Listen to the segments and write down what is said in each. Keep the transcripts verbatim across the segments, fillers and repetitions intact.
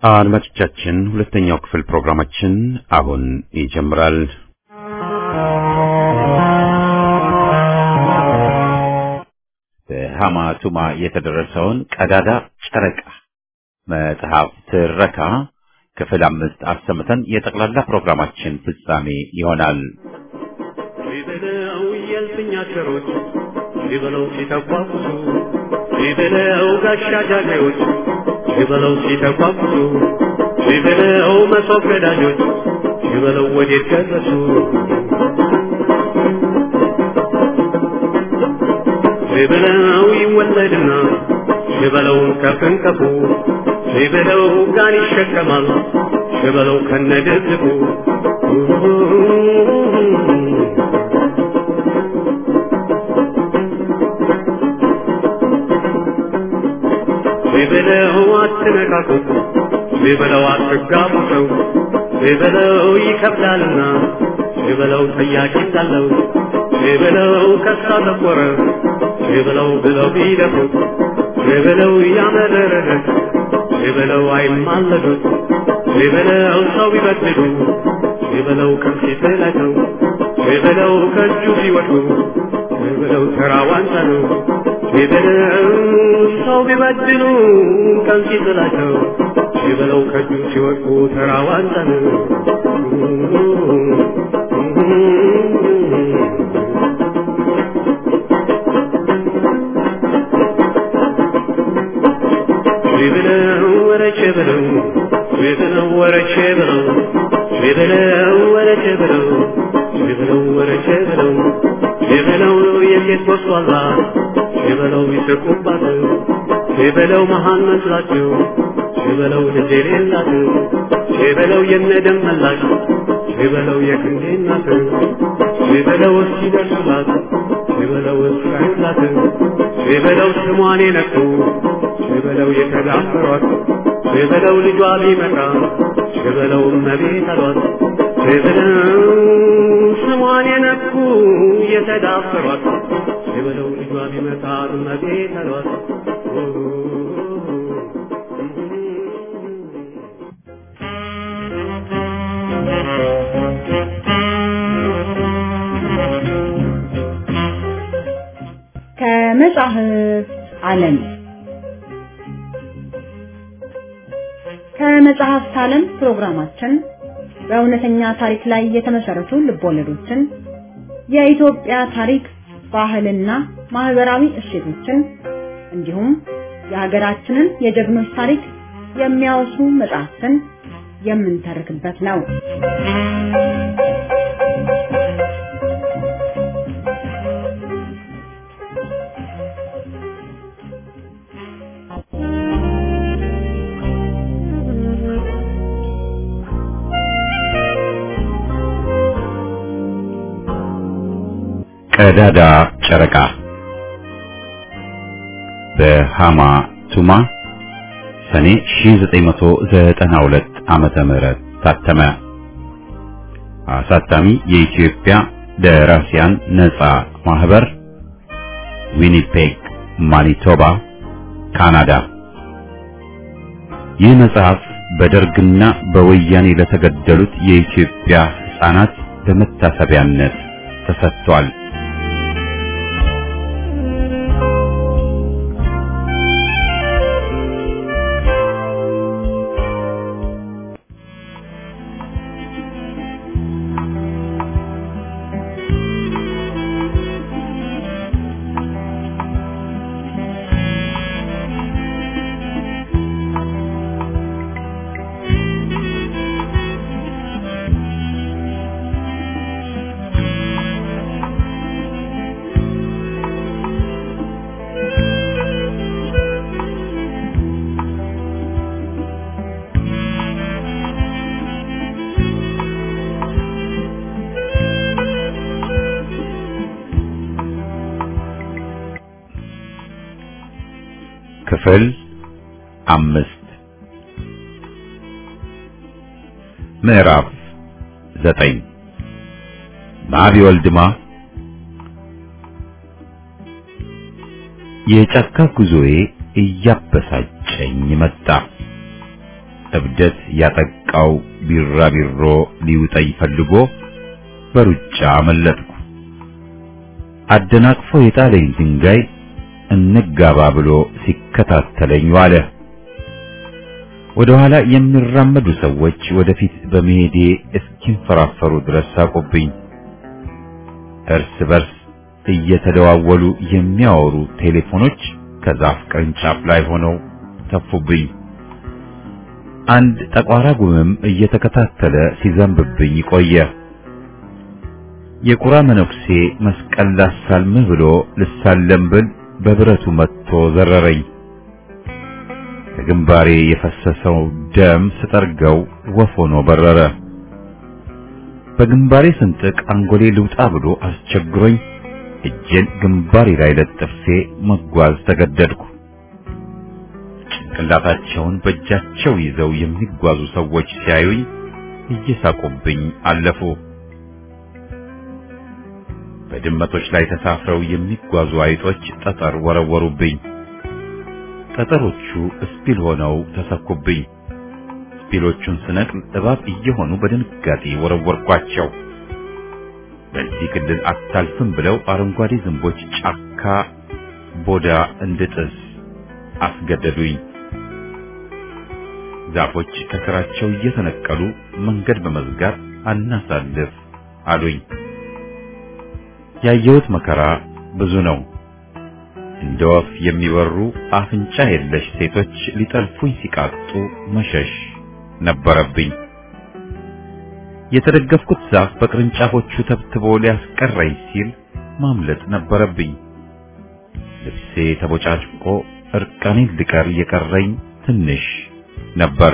አድማጮቻችን ሁለተኛው ክፍል ፕሮግራማችን አሁን ይጀምራል። በሐማቱማ የተደረሰውን ቀዳዳ ጨረቃ መጽሐፍ ትረካ ክፍል አምስት አሰምተን የጠቅላላ ፕሮግራማችን ፍጻሜ ይሆናል። ይበለው የልፍኛቸሮች ይበለው ሲተቋቁሱ ይበለው ጋሻ ጃግሬዎች ይበለው ሲተቋቁሱ ይበለው መሶብ ገዳጆች ይበለው ወዴት ደረሱ ይበለው ይወለድና ይበለው ከፍንከፉ ይበለው ጋር ይሸከማል ይበለው ከነደዝቡ ይበለው አትነካኩት ይበለው አትጋቡ ሰው ይበለው ይከብዳልና ይበለው ጠያቂ ሳለው ይበለው ከሳ ተቆረ ይበለው ብለው ቢደፉት ይበለው ያመረረለት ይበለው አይማለዱት ይበለው ሰው ቢበድሉ ይበለው ከፊት ላይ ነው ይበለው ከእጁ ቢወድቁ ይበለው ተራዋንታ ነው ይበለው ሰው ቢበድሉ ከፊት ላይ ነው ይበለው ከእጁ ሲወድቁ ተራዋንታ ነው ይበለው ወረቼ በለው ይበለው ወረቼ በለው ይበለው ወረቼ በለው ይበለው ወረቼ በለው ይበለው የሴት ወስዋላ ይበለው ይስቁባት ይበለው መሃን መስላቸው ይበለው ልጅ የሌላቸው ይበለው የነደም መላሽ ይበለው የክንዴ እናት ይበለው እስኪደርሱላት ይበለው እስካዩላት ይበለው ስሟን የነኩ ይበለው የተዳፈሯት ይበለው ልጇ ቢመጣ ይበለው እመቤት አሏት ይበለው ስሟን የነኩ የተዳፈሯት ይበለው ልጇ ቢመጣ እመቤት አሏት ከመጽሐፍ ዓለም ከመጽሐፍት ዓለም ፕሮግራማችን በእውነተኛ ታሪክ ላይ የተመሰረቱ ልቦለዶችን፣ የኢትዮጵያ ታሪክ፣ ባህልና ማህበራዊ እሴቶችን እንዲሁም የሀገራችንን የጀግኖች ታሪክ የሚያወሱ መጽሐፍትን የምንተርክበት ነው። ቀዳዳ ጨረቃ በሐማቱማ ሰኔ ሺህ ዘጠኝ መቶ ዘጠና ሁለት ዓመተ ምህረት ታተመ። አሳታሚ የኢትዮጵያ ደራሲያን ነጻ ማህበር፣ ዊኒፔግ ማኒቶባ፣ ካናዳ። ይህ መጽሐፍ በደርግና በወያኔ ለተገደሉት የኢትዮጵያ ሕፃናት በመታሰቢያነት ተሰጥቷል። ክፍል አምስት ምዕራፍ ዘጠኝ ማቢ ወልድማ የጫካ ጉዞዬ እያበሳጨኝ መጣ። እብደት ያጠቃው ቢራቢሮ ሊውጠኝ ፈልጎ በሩጫ አመለጥኩ። አደናቅፎ የጣለኝ ድንጋይ እንጋባ ብሎ ሲከታተለኝ ዋለ። ወደ ኋላ የሚራመዱ ሰዎች ወደፊት በመሄዴ እስኪንፈራፈሩ ድረስ ሳቁብኝ። እርስ በርስ እየተደዋወሉ የሚያወሩ ቴሌፎኖች ከዛፍ ቅርንጫፍ ላይ ሆነው ተፉብኝ። አንድ ጠቋራ ጉምም እየተከታተለ ሲዘንብብኝ ቆየ። የቁራ መነኩሴ መስቀል ላሳልምህ ብሎ ልሳለም ብል በብረቱ መጥቶ ዘረረኝ። ከግንባሬ የፈሰሰው ደም ስጠርገው ወፍ ሆኖ በረረ። በግንባሬ ስንጥቅ አንጎሌ ልውጣ ብሎ አስቸግሮኝ እጄን ግንባሬ ላይ ለጥፌ መጓዝ ተገደድኩ። ጭንቅላታቸውን በእጃቸው ይዘው የሚጓዙ ሰዎች ሲያዩኝ እየሳቁብኝ አለፉ። በድመቶች ላይ ተሳፍረው የሚጓዙ አይጦች ጠጠር ወረወሩብኝ። ጠጠሮቹ እስፒል ሆነው ተሰኩብኝ። እስፒሎቹን ስነቅል እባብ እየሆኑ በድንጋጤ ወረወርኳቸው። በዚህ ክልል አታልፍም ብለው አረንጓዴ ዝንቦች ጫካ ቦዳ እንድጥስ አስገደዱኝ። ዛፎች ከስራቸው እየተነቀሉ መንገድ በመዝጋት አናሳልፍ አሉኝ። ያየሁት መከራ ብዙ ነው። እንደ ወፍ የሚበሩ አፍንጫ የለሽ ሴቶች ሊጠልፉኝ ሲቃጡ መሸሽ ነበረብኝ። የተደገፍኩት ዛፍ በቅርንጫፎቹ ተብትቦ ሊያስቀረኝ ሲል ማምለጥ ነበረብኝ። ልብሴ ተቦጫጭቆ እርቃኔን ልቀር የቀረኝ ትንሽ ነበር።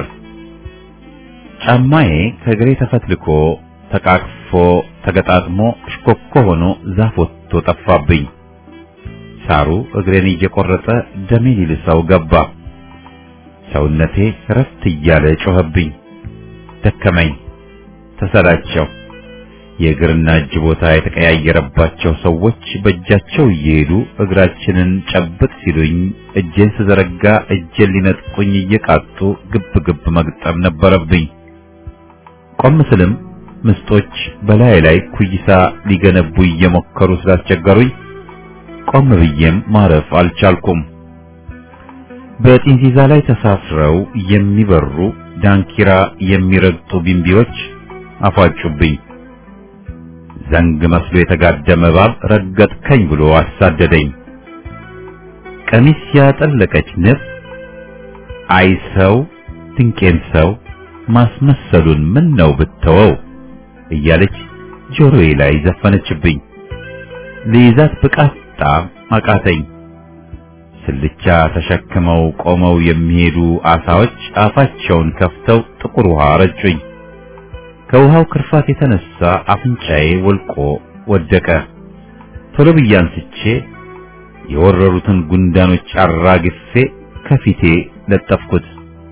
ጫማዬ ከእግሬ ተፈትልኮ ተቃቅፎ ተገጣጥሞ ሽኮኮ ሆኖ ዛፍ ወጥቶ ጠፋብኝ። ሳሩ እግሬን እየቆረጠ ደሜን ይልሰው ገባ። ሰውነቴ ረፍት እያለ ጮኸብኝ። ደከመኝ፣ ተሰላቸው። የእግርና እጅ ቦታ የተቀያየረባቸው ሰዎች በእጃቸው እየሄዱ እግራችንን ጨብጥ ሲሉኝ እጄን ስዘረጋ እጄን ሊነጥቁኝ እየቃጡ ግብ ግብ መግጠም ነበረብኝ። ቆም ስልም ምስጦች በላይ ላይ ኩይሳ ሊገነቡ እየሞከሩ ስላስቸገሩኝ ቆም ብዬም ማረፍ አልቻልኩም። በጢንዚዛ ላይ ተሳፍረው የሚበሩ ዳንኪራ የሚረግጡ ቢምቢዎች አፏጩብኝ። ዘንግ መስሎ የተጋደመ እባብ ረገጥከኝ ብሎ አሳደደኝ። ቀሚስ ያጠለቀች ንብ አይ ሰው ድንቄን ሰው ማስመሰሉን ምን ነው ብተወው እያለች ጆሮዬ ላይ ዘፈነችብኝ። ልይዛት ብቃጣ አቃተኝ። ስልቻ ተሸክመው ቆመው የሚሄዱ አሳዎች አፋቸውን ከፍተው ጥቁር ውሃ ረጩኝ። ከውሃው ክርፋት የተነሳ አፍንጫዬ ወልቆ ወደቀ። ቶሎ ብዬ አንስቼ የወረሩትን ጉንዳኖች አራግፌ ከፊቴ ለጠፍኩት።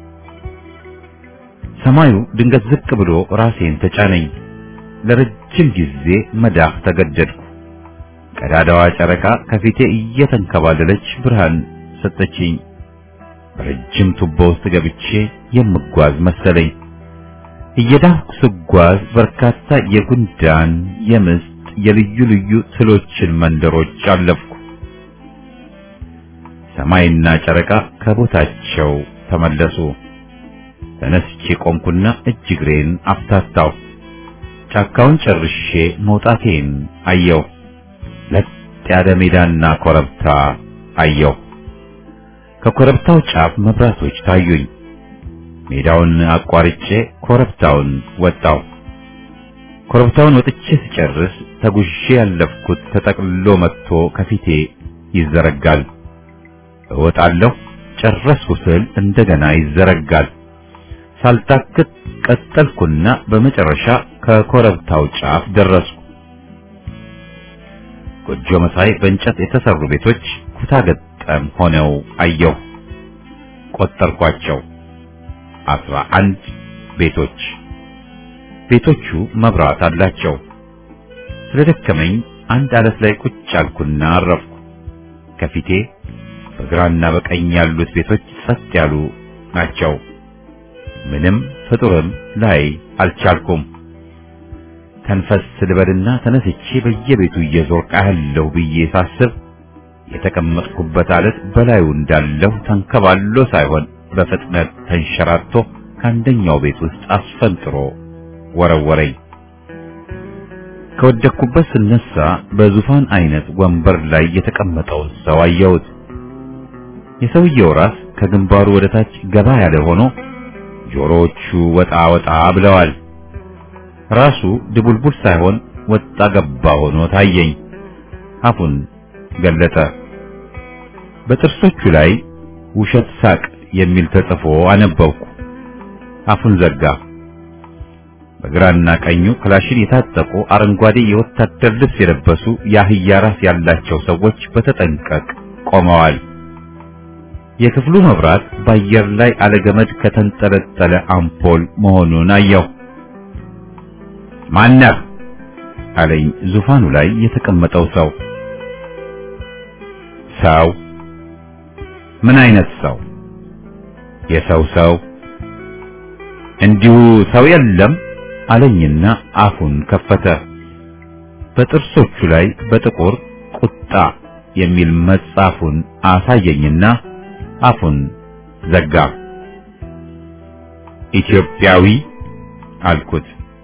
ሰማዩ ድንገት ዝቅ ብሎ ራሴን ተጫነኝ። ለረጅም ጊዜ መዳፍ ተገደድኩ። ቀዳዳዋ ጨረቃ ከፊቴ እየተንከባለለች ብርሃን ሰጠችኝ። በረጅም ቱቦ ውስጥ ገብቼ የምጓዝ መሰለኝ። እየዳህኩ ስጓዝ በርካታ የጉንዳን፣ የምስጥ፣ የልዩ ልዩ ትሎችን መንደሮች አለፍኩ። ሰማይና ጨረቃ ከቦታቸው ተመለሱ። ተነስቼ ቆምኩና እጅ እግሬን አፍታታው። ጫካውን ጨርሼ መውጣቴን አየው። ለጥ ያለ ሜዳና ኮረብታ አየው። ከኮረብታው ጫፍ መብራቶች ታዩኝ። ሜዳውን አቋርጬ ኮረብታውን ወጣው። ኮረብታውን ወጥቼ ስጨርስ ተጉዤ ያለፍኩት ተጠቅልሎ መጥቶ ከፊቴ ይዘረጋል። እወጣለሁ፣ ጨረስኩ ስል እንደገና ይዘረጋል። ሳልታክት ቀጠልኩና በመጨረሻ ከኮረብታው ጫፍ ደረስኩ። ጎጆ መሳይ በእንጨት የተሰሩ ቤቶች ኩታ ገጠም ሆነው አየሁ። ቆጠርኳቸው። አስራ አንድ ቤቶች። ቤቶቹ መብራት አላቸው። ስለደከመኝ አንድ አለት ላይ ቁጭ አልኩና አረፍኩ። ከፊቴ በግራና በቀኝ ያሉት ቤቶች ጸጥ ያሉ ናቸው። ምንም ፍጡርም ላይ አልቻልኩም። ተንፈስ ልበልና ተነስቼ በየቤቱ እየዞርኩ አያለሁ ብዬ ሳስብ የተቀመጥኩበት አለት በላዩ እንዳለው ተንከባሎ ሳይሆን በፍጥነት ተንሸራቶ ከአንደኛው ቤት ውስጥ አስፈንጥሮ ወረወረኝ። ከወደቅኩበት ስነሳ በዙፋን አይነት ወንበር ላይ የተቀመጠውን ሰው አየሁት። የሰውየው ራስ ከግንባሩ ወደ ታች ገባ ያለ ሆኖ ጆሮዎቹ ወጣ ወጣ ብለዋል። ራሱ ድቡልቡል ሳይሆን ወጣ ገባ ሆኖ ታየኝ። አፉን ገለጠ። በጥርሶቹ ላይ ውሸት ሳቅ የሚል ተጽፎ አነበብኩ። አፉን ዘጋ። በግራና ቀኙ ክላሽን የታጠቁ አረንጓዴ የወታደር ልብስ የለበሱ የአህያ ራስ ያላቸው ሰዎች በተጠንቀቅ ቆመዋል። የክፍሉ መብራት በአየር ላይ አለገመድ ከተንጠለጠለ አምፖል መሆኑን አየሁ። ማነህ? አለኝ ዙፋኑ ላይ የተቀመጠው ሰው። ሰው? ምን አይነት ሰው? የሰው ሰው? እንዲሁ ሰው የለም አለኝና አፉን ከፈተ። በጥርሶቹ ላይ በጥቁር ቁጣ የሚል መጻፉን አሳየኝና አፉን ዘጋ። ኢትዮጵያዊ አልኩት።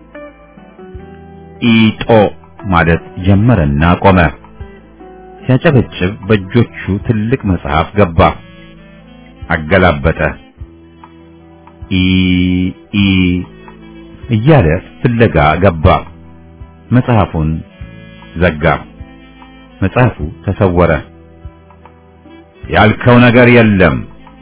ኢጦ ማለት ጀመረና ቆመ። ሲያጨበጭብ በእጆቹ ትልቅ መጽሐፍ ገባ። አገላበጠ። ኢ ኢ እያለ ፍለጋ ገባ። መጽሐፉን ዘጋ። መጽሐፉ ተሰወረ። ያልከው ነገር የለም።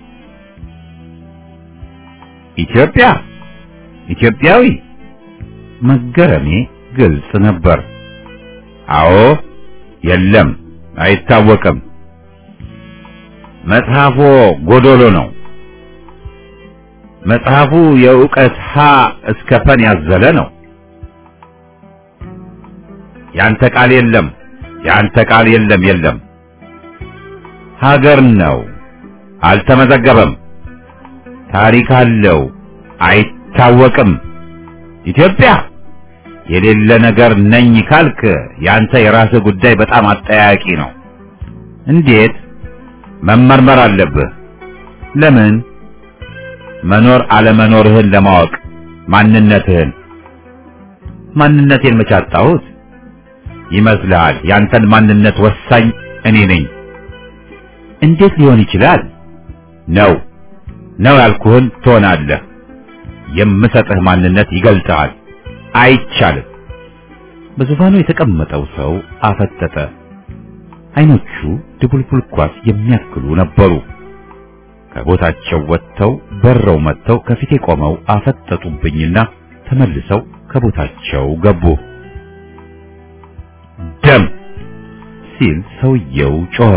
ኢትዮጵያ? ኢትዮጵያዊ? መገረሜ ግልጽ ነበር። አዎ፣ የለም፣ አይታወቅም። መጽሐፉ ጎዶሎ ነው። መጽሐፉ የዕውቀት ሀ እስከ ፐን ያዘለ ነው። ያንተ ቃል የለም፣ ያንተ ቃል የለም፣ የለም። ሀገር ነው፣ አልተመዘገበም። ታሪክ አለው፣ አይታወቅም። ኢትዮጵያ? የሌለ ነገር ነኝ ካልክ ያንተ የራስህ ጉዳይ በጣም አጠያያቂ ነው። እንዴት? መመርመር አለብህ። ለምን? መኖር አለመኖርህን ለማወቅ፣ ማንነትህን። ማንነቴን መቼ አጣሁት? ይመስልሃል ያንተን ማንነት ወሳኝ እኔ ነኝ? እንዴት ሊሆን ይችላል? ነው ነው ያልኩህን ትሆናለህ። የምሰጥህ ማንነት ይገልጽሃል። አይቻልም። በዙፋኑ የተቀመጠው ሰው አፈጠጠ። አይኖቹ ድቡልቡል ኳስ የሚያክሉ ነበሩ። ከቦታቸው ወጥተው በረው መጥተው ከፊቴ ቆመው አፈጠጡብኝና ተመልሰው ከቦታቸው ገቡ። ደም ሲል ሰውየው ጮኸ።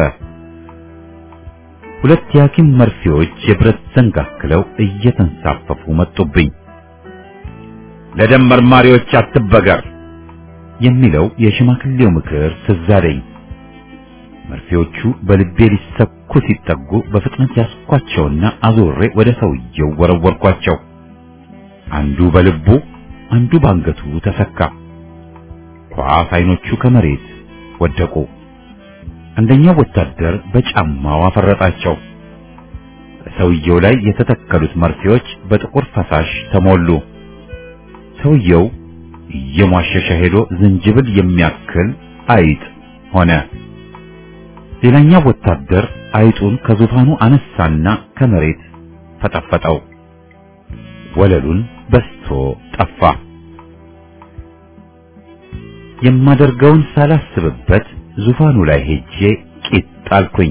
ሁለት የሐኪም መርፌዎች የብረት ዘንግ አክለው እየተንሳፈፉ መጡብኝ። ለደም መርማሪዎች አትበገር የሚለው የሽማግሌው ምክር ትዝ አለኝ። መርፌዎቹ በልቤ ሊሰኩ ሲጠጉ በፍጥነት ያስኳቸውና አዞሬ ወደ ሰውየው ወረወርኳቸው። አንዱ በልቡ አንዱ ባንገቱ ተሰካ። ኳስ አይኖቹ ከመሬት ወደቁ። አንደኛው ወታደር በጫማው አፈረጣቸው። በሰውየው ላይ የተተከሉት መርፌዎች በጥቁር ፈሳሽ ተሞሉ። ሰውየው እየሟሸሸ ሄዶ ዝንጅብል የሚያክል አይጥ ሆነ። ሌላኛው ወታደር አይጡን ከዙፋኑ አነሳና ከመሬት ፈጠፈጠው። ወለሉን በስቶ ጠፋ። የማደርገውን ሳላስብበት ዙፋኑ ላይ ሄጄ ቂጥ ጣልኩኝ።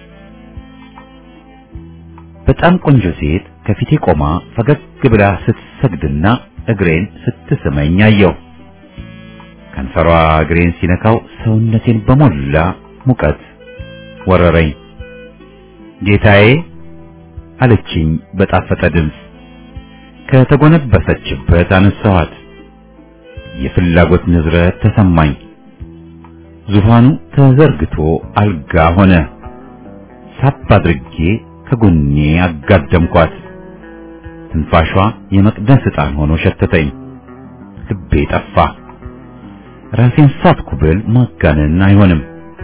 በጣም ቆንጆ ሴት ከፊቴ ቆማ ፈገግ ብላ ስትሰግድና እግሬን ስትስመኝ አየሁ። ከንፈሯ እግሬን ሲነካው ሰውነቴን በሞላ ሙቀት ወረረኝ። ጌታዬ አለችኝ በጣፈጠ ድምፅ። ከተጎነበሰችበት አነሳኋት። የፍላጎት ንዝረት ተሰማኝ። ዙፋኑ ተዘርግቶ አልጋ ሆነ። ሳብ አድርጌ ከጎኔ አጋደምኳት። ትንፋሿ የመቅደስ ዕጣን ሆኖ ሸተተኝ። ልቤ ጠፋ። ራሴን ሳትኩ ብል ማጋነን አይሆንም።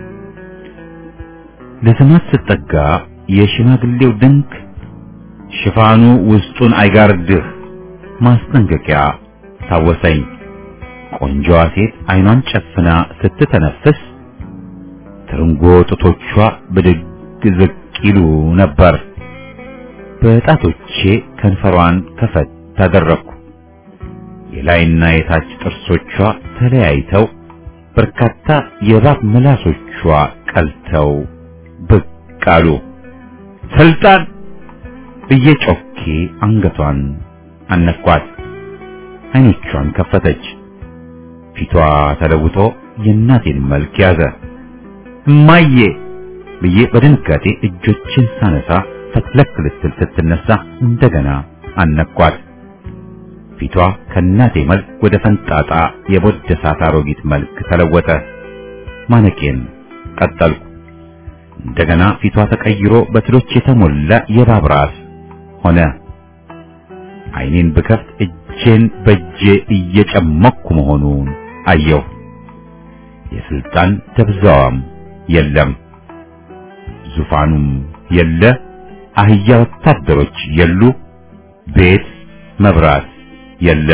ለስማት ስጠጋ የሽማግሌው ድንክ ሽፋኑ ውስጡን አይጋርድህ ማስጠንቀቂያ ታወሰኝ። ቆንጆዋ ሴት አይኗን ጨፍና ስትተነፍስ ትርንጎ ጡቶቿ ብድግ ዝቅ ይሉ ነበር። በጣቶቼ ከንፈሯን ከፈት ታደረኩ። የላይና የታች ጥርሶቿ ተለያይተው በርካታ የእባብ ምላሶቿ ቀልተው ብቅ አሉ። ስልጣን ብዬ ጮኬ አንገቷን አነኳት። አይኖቿን ከፈተች። ፊቷ ተለውጦ የእናቴን መልክ ያዘ። እማዬ ብዬ በድንጋጤ እጆችን ሳነሳ ፈትለክ ልትል ስትነሳ እንደገና አነኳት። ፊቷ ከእናቴ መልክ ወደ ፈንጣጣ የቦደሳት አሮጊት መልክ ተለወጠ። ማነቄን ቀጠልኩ። እንደገና ፊቷ ተቀይሮ በትሎች የተሞላ የእባብ ራስ ሆነ። አይኔን ብከፍት እጄን በእጄ እየጨመኩ መሆኑን አየሁ። የስልጣን ደብዛዋም የለም። ዙፋኑም የለ። አህያ ወታደሮች የሉ። ቤት መብራት የለ።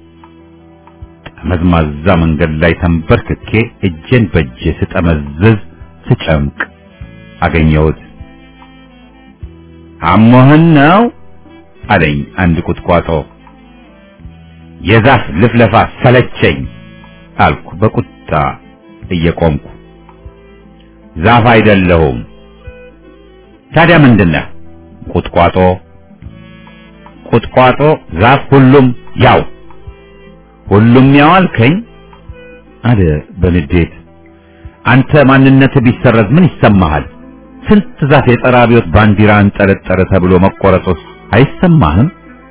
ጠመዝማዛ መንገድ ላይ ተንበርክኬ እጄን በእጄ ስጠመዝዝ ስጨምቅ አገኘሁት። አሞህን ነው አለኝ አንድ ቁጥቋጦ። የዛፍ ልፍለፋ ሰለቸኝ አልኩ በቁጣ እየቆምኩ። ዛፍ አይደለሁም። ታዲያ ምንድነው? ቁጥቋጦ። ቁጥቋጦ፣ ዛፍ፣ ሁሉም ያው። ሁሉም ያው አልከኝ አለ በንዴት። አንተ ማንነትህ ቢሰረዝ ምን ይሰማሃል? ስንት ዛፍ የጸረ አብዮት ባንዲራ አንጠለጠለ ተብሎ መቆረጡስ አይሰማህም?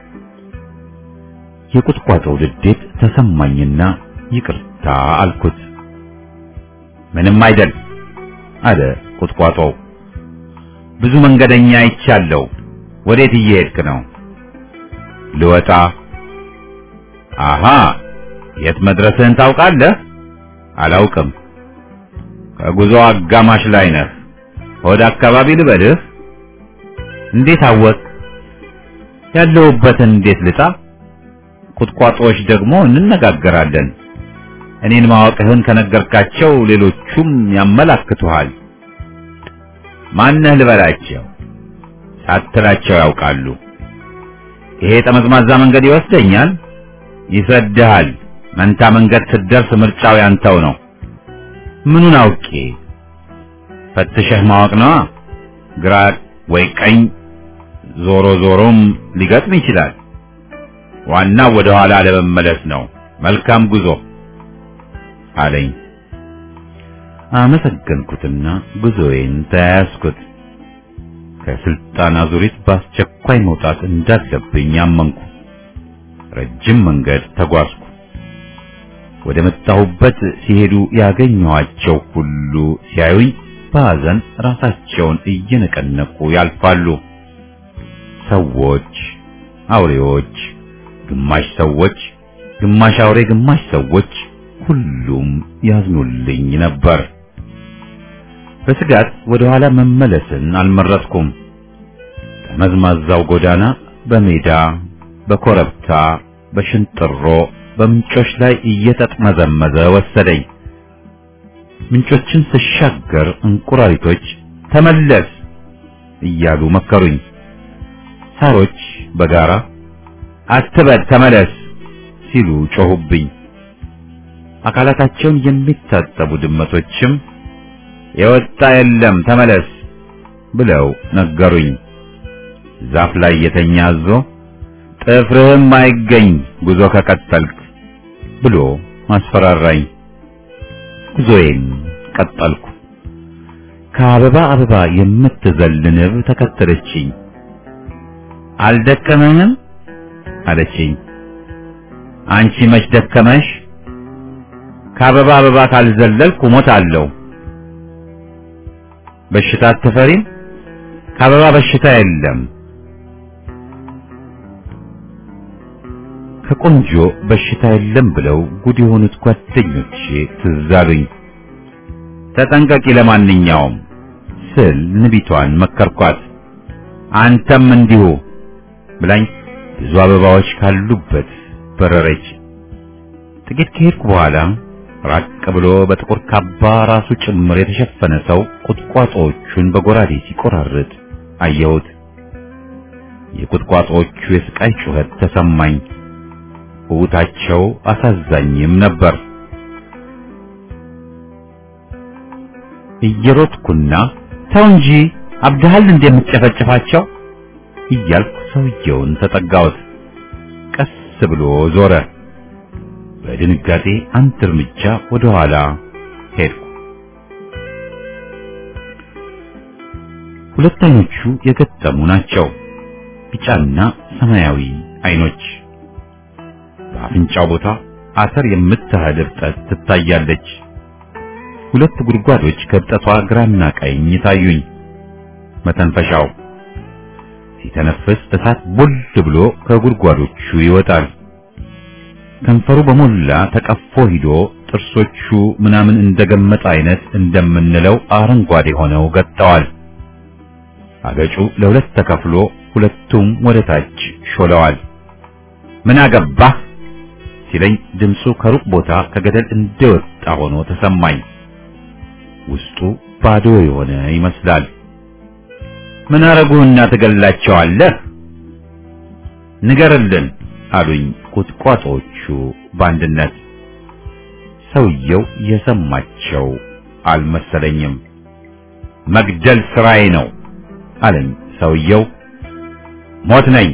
የቁጥቋጦው ንዴት ተሰማኝና ይቅርታ አልኩት። ምንም አይደል አለ ቁጥቋጦው። ብዙ መንገደኛ አይቻለሁ። ወዴት እየሄድክ ነው? ልወጣ። አሃ፣ የት መድረስህን ታውቃለህ? አላውቅም። ከጉዞ አጋማሽ ላይ ነህ። ወደ አካባቢ ልበልህ? እንዴት አወቅ? ያለሁበትን እንዴት ልጣ? ቁጥቋጦዎች ደግሞ እንነጋገራለን። እኔን ማወቅህን ከነገርካቸው ሌሎቹም ያመላክቱሃል። ማነህ ልበላቸው? ሳትላቸው ያውቃሉ። ይሄ ጠመዝማዛ መንገድ ይወስደኛል፣ ይሰድሃል። መንታ መንገድ ስትደርስ ምርጫው ያንተው ነው። ምኑን አውቄ? ፈትሸህ ማወቅ ነው። ግራ ወይ ቀኝ፣ ዞሮ ዞሮም ሊገጥም ይችላል። ዋናው ወደ ኋላ ለመመለስ ነው። መልካም ጉዞ አለኝ። አመሰገንኩትና ጉዞዬን ተያያዝኩት። ከስልጣን አዙሪት በአስቸኳይ መውጣት እንዳለብኝ አመንኩ። ረጅም መንገድ ተጓዝኩ። ወደ መጣሁበት ሲሄዱ ያገኘኋቸው ሁሉ ሲያዩኝ በሐዘን ራሳቸውን እየነቀነቁ ያልፋሉ። ሰዎች፣ አውሬዎች፣ ግማሽ ሰዎች፣ ግማሽ አውሬ፣ ግማሽ ሰዎች፣ ሁሉም ያዝኑልኝ ነበር። በስጋት ወደ ኋላ መመለስን አልመረጥኩም። በመዝማዛው ጎዳና በሜዳ፣ በኮረብታ፣ በሽንጥሮ፣ በምንጮች ላይ እየተጥመዘመዘ ወሰደኝ። ምንጮችን ስሻገር እንቁራሪቶች ተመለስ እያሉ መከሩኝ። ሳሮች በጋራ አትበድ ተመለስ ሲሉ ጮሁብኝ። አካላታቸውን የሚታጠቡ ድመቶችም የወጣ የለም ተመለስ ብለው ነገሩኝ። ዛፍ ላይ የተኛ አዞ ጥፍርህም አይገኝ ጉዞ ከቀጠልክ ብሎ አስፈራራኝ። ጉዞዬን ቀጠልኩ። ከአበባ አበባ የምትዘል ንብ ተከተለችኝ። አልደከመህም አለችኝ። አንቺ መች ደከመሽ? ከአበባ አበባ ካልዘለልኩ ሞታለሁ። በሽታ አትፈሪም? ከአበባ በሽታ የለም። ከቆንጆ በሽታ የለም ብለው ጉድ የሆኑት ጓደኞቼ ትዝ አሉኝ። ተጠንቀቂ ለማንኛውም ስል ንቢቷን መከርኳት። አንተም እንዲሁ ብላኝ ብዙ አበባዎች ካሉበት በረረች። ጥቂት ከሄድኩ በኋላ ራቅ ብሎ በጥቁር ካባ ራሱ ጭምር የተሸፈነ ሰው ቁጥቋጦዎቹን በጎራዴ ሲቆራርጥ አየሁት። የቁጥቋጦዎቹ የስቃይ ጩኸት ተሰማኝ። ውታቸው አሳዛኝም ነበር። እየሮጥኩና ተው እንጂ አብደሃል እንደምትጨፈጭፋቸው እያልኩ ሰውየውን ተጠጋሁት። ቀስ ብሎ ዞረ። በድንጋጤ አንድ እርምጃ ወደ ኋላ ሄድኩ። ሁለት አይኖቹ የገጠሙ ናቸው። ቢጫና ሰማያዊ አይኖች። በአፍንጫው ቦታ አተር የምትታህል እብጠት ትታያለች። ሁለት ጉድጓዶች ከእብጠቷ ግራና ቀኝ ታዩኝ። መተንፈሻው ሲተነፍስ እሳት ቦል ብሎ ከጉድጓዶቹ ይወጣል። ከንፈሩ በሞላ ተቀፎ ሂዶ ጥርሶቹ ምናምን እንደገመጠ አይነት እንደምንለው አረንጓዴ ሆነው ገጠዋል። አገጩ ለሁለት ተከፍሎ ሁለቱም ወደ ታች ሾለዋል። ምን አገባህ ሲለኝ ድምፁ ከሩቅ ቦታ ከገደል እንደወጣ ሆኖ ተሰማኝ። ውስጡ ባዶ የሆነ ይመስላል። ምን አረጉህና ትገላቸዋለህ? ንገርልን አሉኝ ቁጥቋጦዎቹ በአንድነት። ሰውየው የሰማቸው አልመሰለኝም። መግደል ስራዬ ነው አለኝ ሰውየው። ሞት ነኝ።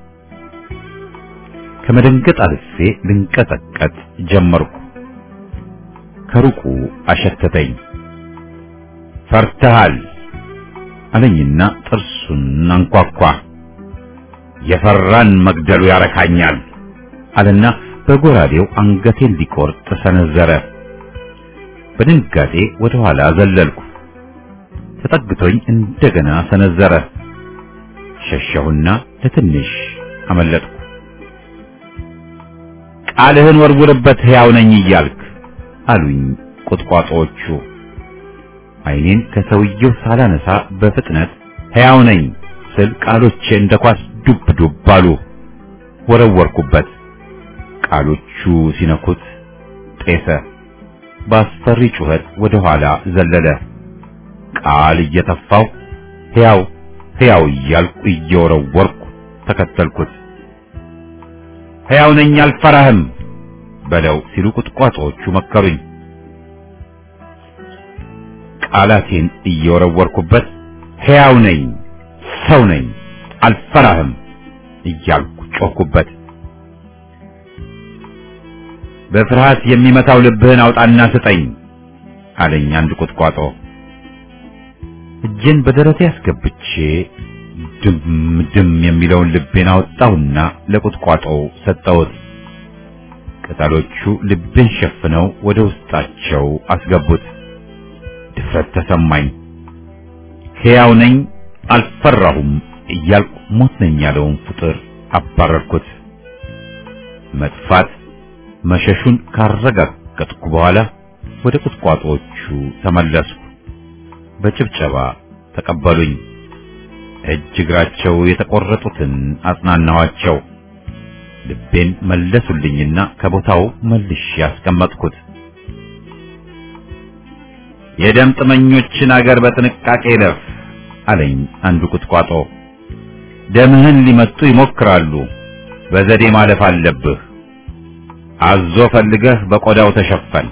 ከመደንገጥ አልፌ ልንቀጠቀጥ ጀመርኩ። ከሩቁ አሸተተኝ። ፈርተሃል አለኝና ጥርሱን አንኳኳ። የፈራን መግደሉ ያረካኛል አለና በጎራዴው አንገቴን ሊቆርጥ ሰነዘረ። በድንጋጤ ወደ ኋላ ዘለልኩ። ተጠግቶኝ እንደገና ሰነዘረ። ሸሸሁና ለትንሽ አመለጥኩ። ቃልህን ወርውርበት ሕያው ነኝ እያልክ አሉኝ ቁጥቋጦዎቹ። ዓይኔን ከሰውየው ሳላነሳ በፍጥነት ሕያው ነኝ ስል ቃሎቼ እንደ ኳስ ዱብ ዱብ አሉ። ወረወርኩበት። ቃሎቹ ሲነኩት ጤሰ። በአስፈሪ ጩኸት ወደ ኋላ ዘለለ። ቃል እየተፋው ሕያው ሕያው እያልኩ እየወረወርኩ ተከተልኩት። ሕያው ነኝ አልፈራህም በለው ሲሉ ቁጥቋጦዎቹ መከሩኝ። ቃላቴን እየወረወርኩበት ሕያው ነኝ፣ ሰው ነኝ፣ አልፈራህም እያልኩ ጮኩበት። በፍርሃት የሚመታው ልብህን አውጣና ስጠኝ አለኝ አንድ ቁጥቋጦ። እጄን በደረቴ አስገብቼ ድም ድም የሚለውን ልቤን አወጣውና ለቁጥቋጦው ሰጠሁት። ቅጠሎቹ ልቤን ሸፍነው ወደ ውስጣቸው አስገቡት። ድፍረት ተሰማኝ። ሕያው ነኝ አልፈራሁም እያልኩ ሞት ነኝ ያለውን ፍጡር አባረርኩት። መጥፋት መሸሹን ካረጋገጥኩ በኋላ ወደ ቁጥቋጦዎቹ ተመለስኩ። በጭብጨባ ተቀበሉኝ። እጅ እግራቸው የተቆረጡትን አጽናናኋቸው። ልቤን መለሱልኝና ከቦታው መልሼ ያስቀመጥኩት። የደም ጥመኞችን አገር በጥንቃቄ ለፍ አለኝ አንዱ ቁጥቋጦ። ደምህን ሊመጡ ይሞክራሉ፣ በዘዴ ማለፍ አለብህ። አዞ ፈልገህ በቆዳው ተሸፈን።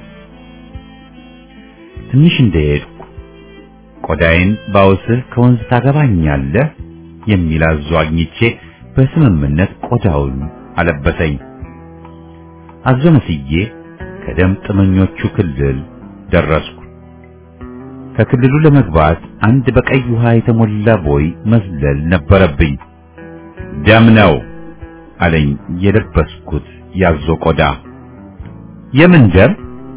ትንሽ እንደሄድኩ ቆዳዬን ባውስህ ከወንዝ ታገባኛለህ የሚል አዞ አግኝቼ በስምምነት ቆዳውን አለበሰኝ። አዞ መስዬ ከደም ጥመኞቹ ክልል ደረስኩ። ከክልሉ ለመግባት አንድ በቀይ ውሃ የተሞላ ቦይ መዝለል ነበረብኝ። ደም ነው አለኝ የለበስኩት ያዞ ቆዳ። የምን ደም?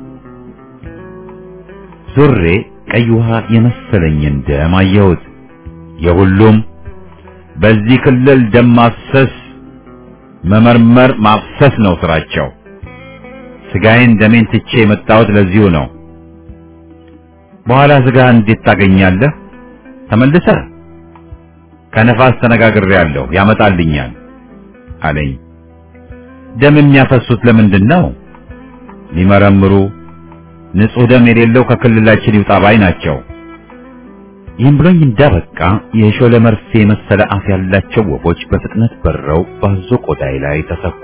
ዙሬ ቀይ ውሃ የመሰለኝን ደም አየሁት። የሁሉም በዚህ ክልል ደም ማፍሰስ መመርመር ማፍሰስ ነው ስራቸው። ስጋዬን ደሜን ትቼ የመጣሁት ለዚሁ ነው። በኋላ ስጋህ እንዴት ታገኛለህ? ተመልሰህ ከነፋስ ተነጋግሬያለሁ ያመጣልኛል አለኝ። ደም የሚያፈሱት ለምንድን ነው? ሊመረምሩ ንጹህ ደም የሌለው ከክልላችን ይውጣ ባይ ናቸው። ይህም ብሎኝ እንዳበቃ የሾለ መርፌ መሰለ አፍ ያላቸው ወፎች በፍጥነት በረው ባዞ ቆዳይ ላይ ተሰኩ።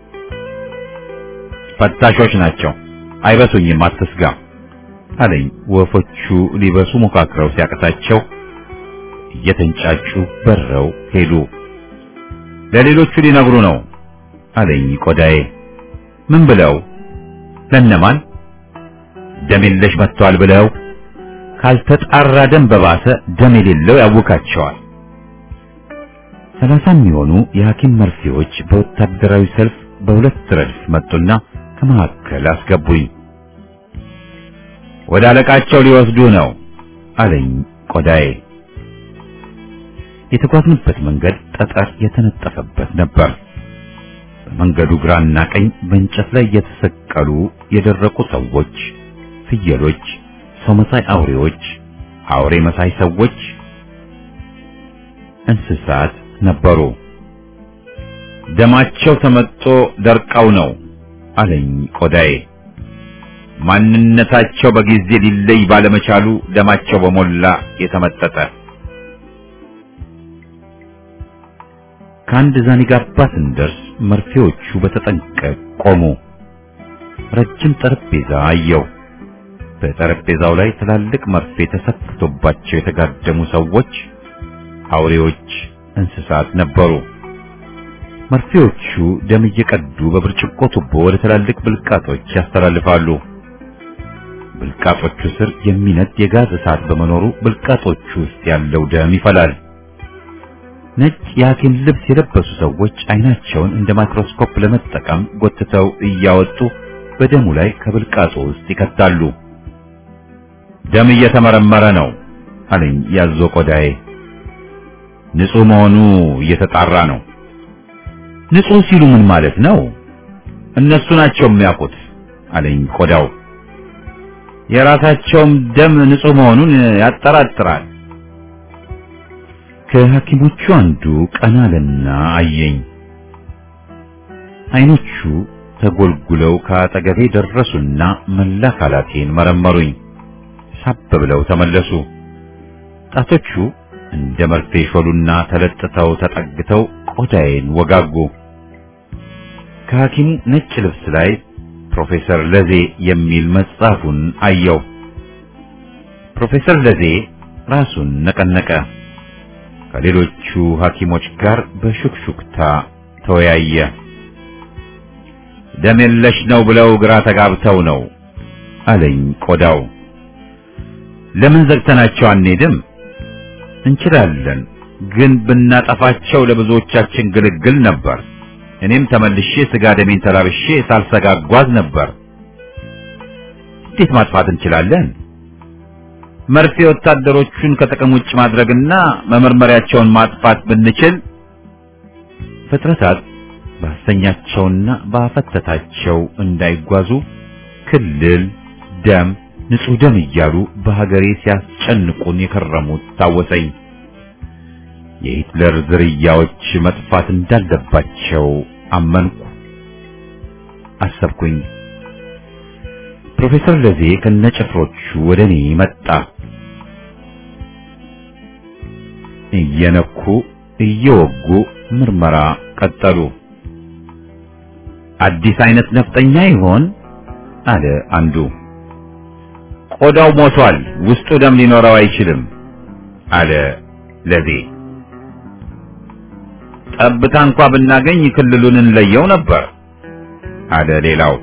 ፈታሾች ናቸው፣ አይበሱኝም፣ አትስጋ አለኝ። ወፎቹ ሊበሱ ሞካክረው ሲያቅታቸው እየተንጫጩ በረው ሄዱ። ለሌሎቹ ሊነግሩ ነው አለኝ ቆዳዬ። ምን ብለው? ለነማን? ደም የለሽ መጥቷል ብለው። ካልተጣራ ደም በባሰ ደም የሌለው ያውካቸዋል። ሰላሳ የሚሆኑ የሐኪም መርፌዎች በወታደራዊ ሰልፍ በሁለት ረድፍ መጡና ከመካከል አስገቡኝ። ወደ አለቃቸው ሊወስዱ ነው አለኝ ቆዳዬ። የተጓዝንበት መንገድ ጠጠር የተነጠፈበት ነበር። በመንገዱ ግራና ቀኝ በእንጨት ላይ የተሰቀሉ የደረቁ ሰዎች፣ ፍየሎች፣ ሰው መሳይ አውሬዎች፣ አውሬ መሳይ ሰዎች፣ እንስሳት ነበሩ። ደማቸው ተመጦ ደርቀው ነው አለኝ ቆዳዬ። ማንነታቸው በጊዜ ሊለይ ባለመቻሉ ደማቸው በሞላ የተመጠጠ። ከአንድ ዛኒጋባ ስንደርስ መርፌዎቹ በተጠንቀቅ ቆሙ። ረጅም ጠረጴዛ አየው። በጠረጴዛው ላይ ትላልቅ መርፌ ተሰክቶባቸው የተጋደሙ ሰዎች፣ አውሬዎች፣ እንስሳት ነበሩ። መርፌዎቹ ደም እየቀዱ በብርጭቆ ቱቦ ወደ ትላልቅ ብልቃጦች ያስተላልፋሉ። ብልቃጦቹ ስር የሚነድ የጋዝ እሳት በመኖሩ ብልቃጦቹ ውስጥ ያለው ደም ይፈላል። ነጭ የሐኪም ልብስ የለበሱ ሰዎች አይናቸውን እንደ ማይክሮስኮፕ ለመጠቀም ጎትተው እያወጡ በደሙ ላይ ከብልቃጡ ውስጥ ይከታሉ። ደም እየተመረመረ ነው አለኝ ያዞ ቆዳዬ። ንጹህ መሆኑ እየተጣራ ነው። ንጹህ ሲሉ ምን ማለት ነው? እነሱ ናቸው የሚያውቁት አለኝ ቆዳው። የራሳቸውም ደም ንጹህ መሆኑን ያጠራጥራል። ከሐኪሞቹ አንዱ ቀና አለና አየኝ። አይኖቹ ተጎልጉለው ከአጠገቤ ደረሱና መላ አካላቴን መረመሩኝ። ሳብ ብለው ተመለሱ። ጣቶቹ እንደ መርፌ ሾሉና ተለጥተው ተጠግተው ቆዳዬን ወጋጉ። ከሐኪሙ ነጭ ልብስ ላይ ፕሮፌሰር ለዜ የሚል መጽሐፉን አየው። ፕሮፌሰር ለዜ ራሱን ነቀነቀ። ከሌሎቹ ሐኪሞች ጋር በሹክሹክታ ተወያየ። ደም የለሽ ነው ብለው ግራ ተጋብተው ነው አለኝ ቆዳው። ለምን ዘግተናቸው አንሄድም? እንችላለን፣ ግን ብናጠፋቸው ለብዙዎቻችን ግልግል ነበር። እኔም ተመልሼ ስጋ ደሜን ተላብሼ ሳልሰጋ ጓዝ ነበር። እንዴት ማጥፋት እንችላለን? መርፌ ወታደሮቹን ከጥቅም ውጭ ማድረግና መመርመሪያቸውን ማጥፋት ብንችል ፍጥረታት ባሰኛቸውና ባፈተታቸው እንዳይጓዙ ክልል፣ ደም፣ ንጹህ ደም እያሉ በሀገሬ ሲያስጨንቁን የከረሙት ታወሰኝ። የሂትለር ዝርያዎች መጥፋት እንዳለባቸው አመንኩ፣ አሰብኩኝ። ፕሮፌሰር ለዜ ከነጭፍሮቹ ወደኔ መጣ። እየነኩ እየወጉ ምርመራ ቀጠሉ። አዲስ አይነት ነፍጠኛ ይሆን አለ አንዱ። ቆዳው ሞቷል፣ ውስጡ ደም ሊኖረው አይችልም አለ ለዜ። ጠብታ እንኳ ብናገኝ ክልሉን እንለየው ነበር አለ ሌላው።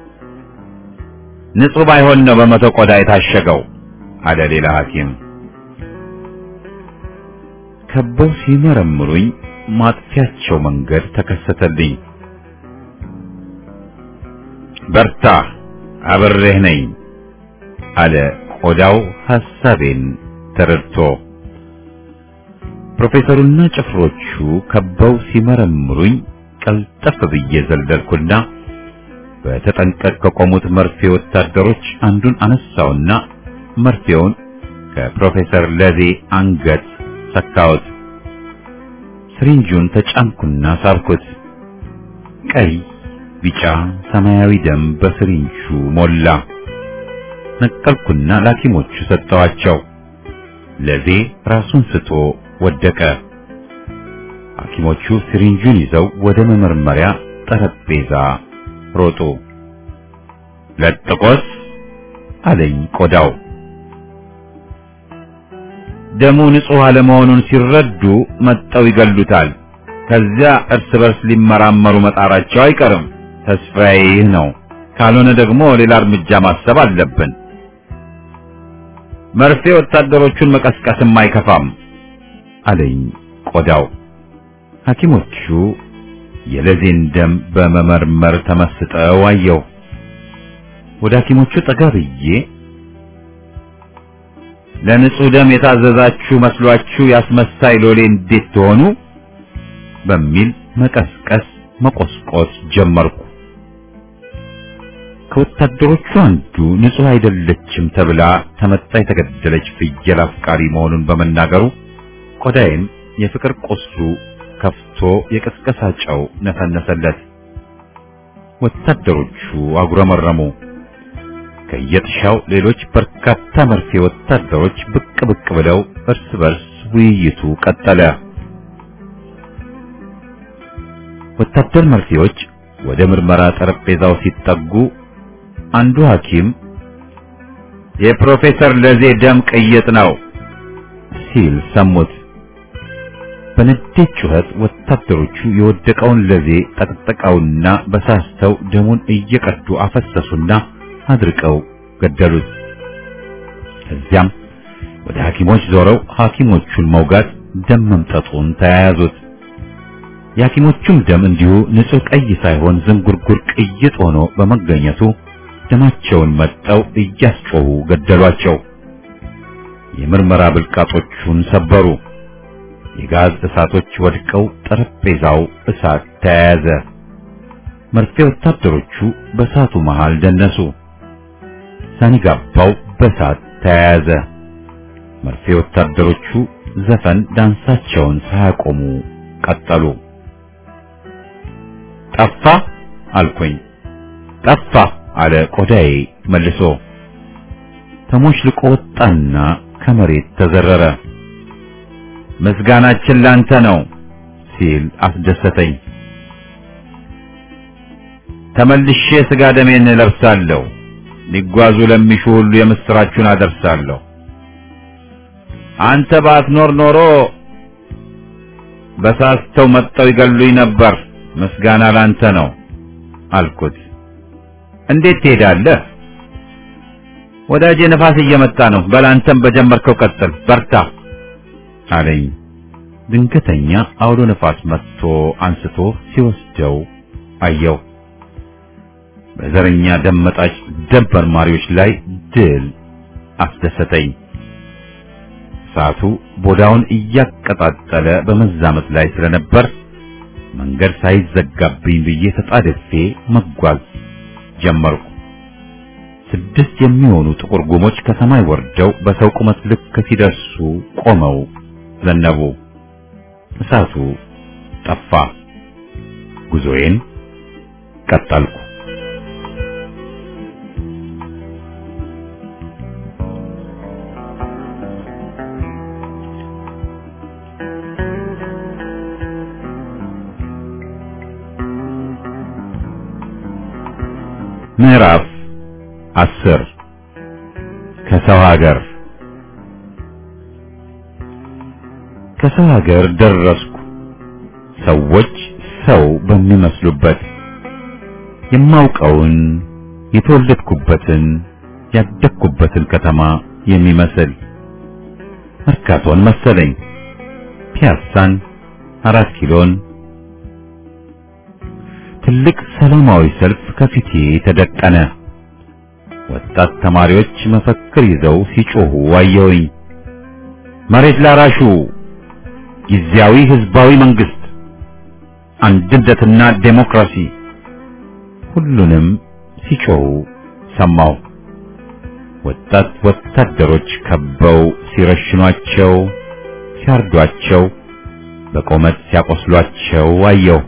ንጹህ ባይሆን ነው በመቶ ቆዳ የታሸገው አለ ሌላ ሐኪም። ከበው ሲመረምሩኝ ማጥፊያቸው መንገድ ተከሰተልኝ። በርታ፣ አብሬህ ነኝ አለ ቆዳው ሐሳቤን ተረድቶ። ፕሮፌሰሩና ጭፍሮቹ ከበው ሲመረምሩኝ ቀልጠፍ ብዬ ዘለልኩና በተጠንቀቅ ከቆሙት መርፌ ወታደሮች አንዱን አነሳውና መርፌውን ከፕሮፌሰር ለዜ አንገት ሰካሁት። ስሪንጁን ተጫንኩና ሳብኩት። ቀይ፣ ቢጫ፣ ሰማያዊ ደም በስሪንጁ ሞላ። ነቀልኩና ለሐኪሞቹ ሰጠዋቸው። ለዜ ራሱን ስቶ ወደቀ። ሐኪሞቹ ስሪንጁን ይዘው ወደ መመርመሪያ ጠረጴዛ ሮጡ። ለጥቆስ አለኝ ቆዳው። ደሙ ንጹህ አለመሆኑን ሲረዱ መጣው ይገሉታል። ከዚያ እርስ በርስ ሊመራመሩ መጣራቸው አይቀርም። ተስፋዬ ይህ ነው። ካልሆነ ደግሞ ሌላ እርምጃ ማሰብ አለብን። መርፌ ወታደሮቹን መቀስቀስም አይከፋም አለኝ ቆዳው። ሐኪሞቹ የለዜን ደም በመመርመር ተመስጠው አየው። ወደ ሐኪሞቹ ጠጋ ብዬ ለንጹህ ደም የታዘዛችሁ መስሏችሁ ያስመሳይ ሎሌ እንዴት ትሆኑ በሚል መቀስቀስ መቆስቆስ ጀመርኩ። ከወታደሮቹ አንዱ ንጹህ አይደለችም ተብላ ተመታ የተገደለች ፍየል አፍቃሪ መሆኑን በመናገሩ ቆዳዬም የፍቅር ቁስሉ ከፍቶ የቀስቀሳ ጨው ነፈነሰለት። ወታደሮቹ አጉረመረሙ። ከየጥሻው ሌሎች በርካታ መርፌ ወታደሮች ብቅ ብቅ ብለው እርስ በርስ ውይይቱ ቀጠለ። ወታደር መርፌዎች ወደ ምርመራ ጠረጴዛው ሲጠጉ አንዱ ሐኪም የፕሮፌሰር ለዜ ደም ቅይጥ ነው ሲል ሰሙት። በንዴት ጩኸት ወታደሮቹ የወደቀውን ለዜ ጠቅጥቀውና በሳስተው ደሙን እየቀዱ አፈሰሱና አድርቀው ገደሉት። ከዚያም ወደ ሐኪሞች ዞረው ሐኪሞቹን መውጋት ደም መምጠጡን ተያያዙት። የሐኪሞቹም ደም እንዲሁ ንጹህ ቀይ ሳይሆን ዝንጉርጉር ቅይጥ ሆኖ በመገኘቱ ደማቸውን መጠው እያስጮሁ ገደሏቸው። የምርመራ ብልቃጦቹን ሰበሩ። የጋዝ እሳቶች ወድቀው ጠረጴዛው እሳት ተያያዘ። መርፌ ወታደሮቹ በእሳቱ መሃል ደነሱ። ሳኒጋባው በእሳት ተያያዘ። መርፌ ወታደሮቹ ዘፈን ዳንሳቸውን ሳያቆሙ ቀጠሉ። ጠፋ አልኩኝ። ጠፋ አለ ቆዳዬ መልሶ። ተሞሽልቆ ወጣና ከመሬት ተዘረረ። ምስጋናችን ላንተ ነው ሲል አስደሰተኝ። ተመልሼ ስጋ ደሜን ለብሳለሁ። ሊጓዙ ለሚሹ ሁሉ የምስራቹን አደርሳለሁ። አንተ ባትኖር ኖሮ በሳስተው መጥተው ይገሉኝ ነበር። ምስጋና ላንተ ነው አልኩት። እንዴት ትሄዳለህ? ወዳጄ ነፋስ እየመጣ ነው። በላንተም በጀመርከው ቀጥል፣ በርታ አለኝ። ድንገተኛ አውሎ ነፋስ መጥቶ አንስቶ ሲወስደው አየው። በዘረኛ ደመጣጭ ደንበር ማሪዎች ላይ ድል አስደሰተኝ። እሳቱ ቦዳውን እያቀጣጠለ በመዛመት ላይ ስለነበር መንገድ ሳይዘጋብኝ ብዬ ተጣድፌ መጓዝ ጀመርኩ። ስድስት የሚሆኑ ጥቁር ጉሞች ከሰማይ ወርደው በሰው ቁመት ልክ ሲደርሱ ቆመው ዘነቡ። እሳቱ ጠፋ። ጉዞዬን ቀጠልኩ። ምዕራፍ አስር ከሰው ሀገር ከሰው ሀገር ደረስኩ። ሰዎች ሰው በሚመስሉበት የማውቀውን የተወለድኩበትን ያደግኩበትን ከተማ የሚመስል መርካቶን መሰለኝ። ፒያሳን፣ አራት ኪሎን። ትልቅ ሰላማዊ ሰልፍ ከፊቴ ተደቀነ። ወጣት ተማሪዎች መፈክር ይዘው ሲጮሁ አየሁኝ። መሬት ላራሹ ጊዜያዊ ህዝባዊ መንግስት አንድነትና ዴሞክራሲ ሁሉንም ሲጮሁ ሰማው። ወጣት ወታደሮች ከበው ሲረሽኗቸው፣ ሲያርዷቸው፣ በቆመት ሲያቆስሏቸው አየው።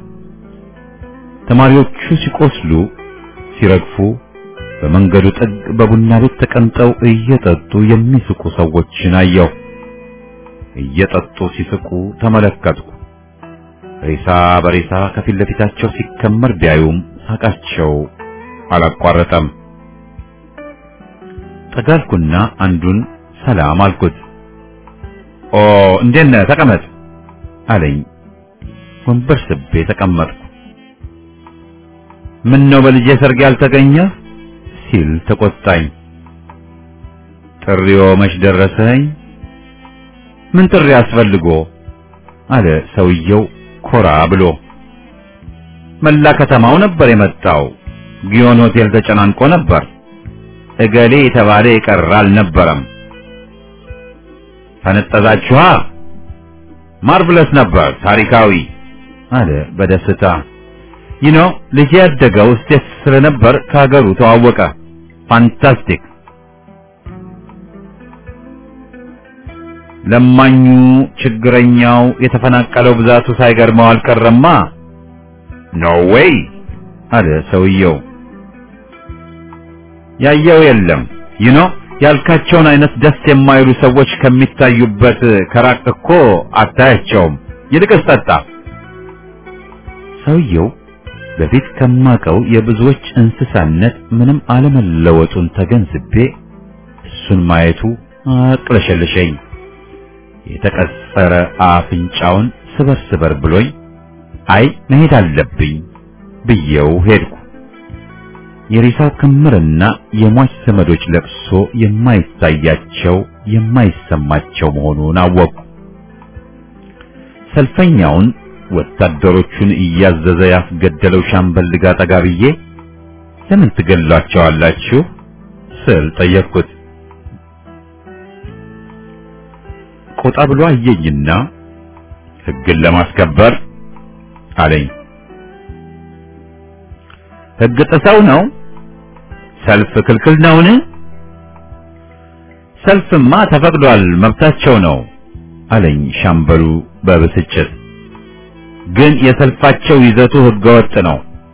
ተማሪዎቹ ሲቆስሉ፣ ሲረግፉ በመንገዱ ጥግ በቡና ቤት ተቀምጠው እየጠጡ የሚስቁ ሰዎችን አየው። እየጠጡ ሲስቁ ተመለከትኩ። ሬሳ በሬሳ ከፊት ለፊታቸው ሲከመር ቢያዩም ሳቃቸው አላቋረጠም። ጠጋልኩና አንዱን ሰላም አልኩት። ኦ እንዴት ነህ? ተቀመጥ አለኝ። ወንበር ስቤ ተቀመጥኩ። ምን ነው በልጄ ሰርግ ያልተገኘህ ሲል ተቆጣኝ። ጥሪው መች ደረሰኝ? ምን ጥሪ አስፈልጎ አለ ሰውየው ኮራ ብሎ። መላ ከተማው ነበር የመጣው። ጊዮን ሆቴል ተጨናንቆ ነበር። እገሌ የተባለ የቀረ አልነበረም። ፈነጠዛችኋ? ማርቭለስ ነበር፣ ታሪካዊ አለ በደስታ። ይኖ ልጅ ያደገው ስቴት ስለነበር ከሀገሩ ተዋወቀ። ፋንታስቲክ። ለማኙ፣ ችግረኛው፣ የተፈናቀለው ብዛቱ ሳይገርመው አልቀረማ። ኖ ዌይ አለ ሰውየው። ያየው የለም። ይኖ ያልካቸውን አይነት ደስ የማይሉ ሰዎች ከሚታዩበት ከራቅ እኮ አታያቸውም። ይልቅስ ጠጣ። ሰውየው በፊት ከማቀው የብዙዎች እንስሳነት ምንም አለመለወጡን ተገንዝቤ እሱን ማየቱ አቅለሸለሸኝ። የተቀጸረ አፍንጫውን ስበር ስበር ብሎኝ አይ መሄድ አለብኝ ብዬው ሄድኩ። የሬሳው ክምርና የሟች ዘመዶች ለቅሶ የማይታያቸው የማይሰማቸው መሆኑን አወቅኩ። ሰልፈኛውን ወታደሮቹን እያዘዘ ያስገደለው ሻምበል ጋር ጠጋ ብዬ ለምን ትገሏቸዋላችሁ ስል ጠየቅኩት። ቆጣ ብሎ አየኝና ሕግን ለማስከበር አለኝ። ሕግ ጥሰው ነው? ሰልፍ ክልክል ነውን? ሰልፍማ ተፈቅዷል፣ መብታቸው ነው አለኝ ሻምበሉ በብስጭት። ግን የሰልፋቸው ይዘቱ ሕገወጥ ነው።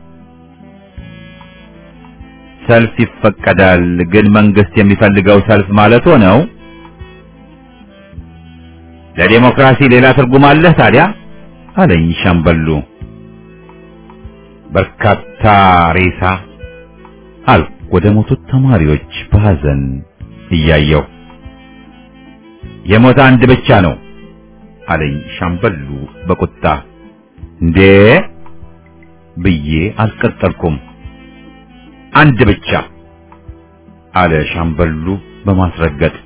ሰልፍ ይፈቀዳል፣ ግን መንግስት የሚፈልገው ሰልፍ ማለት ነው። ለዲሞክራሲ ሌላ ትርጉም አለ ታዲያ አለኝ ሻምበሉ። በርካታ ሬሳ አልኩ ወደ ሞቱት ተማሪዎች በሐዘን እያየው። የሞተ አንድ ብቻ ነው አለኝ ሻምበሉ በቁጣ። እንዴ ብዬ አልቀጠልኩም። አንድ ብቻ አለ ሻምበሉ በማስረገጥ።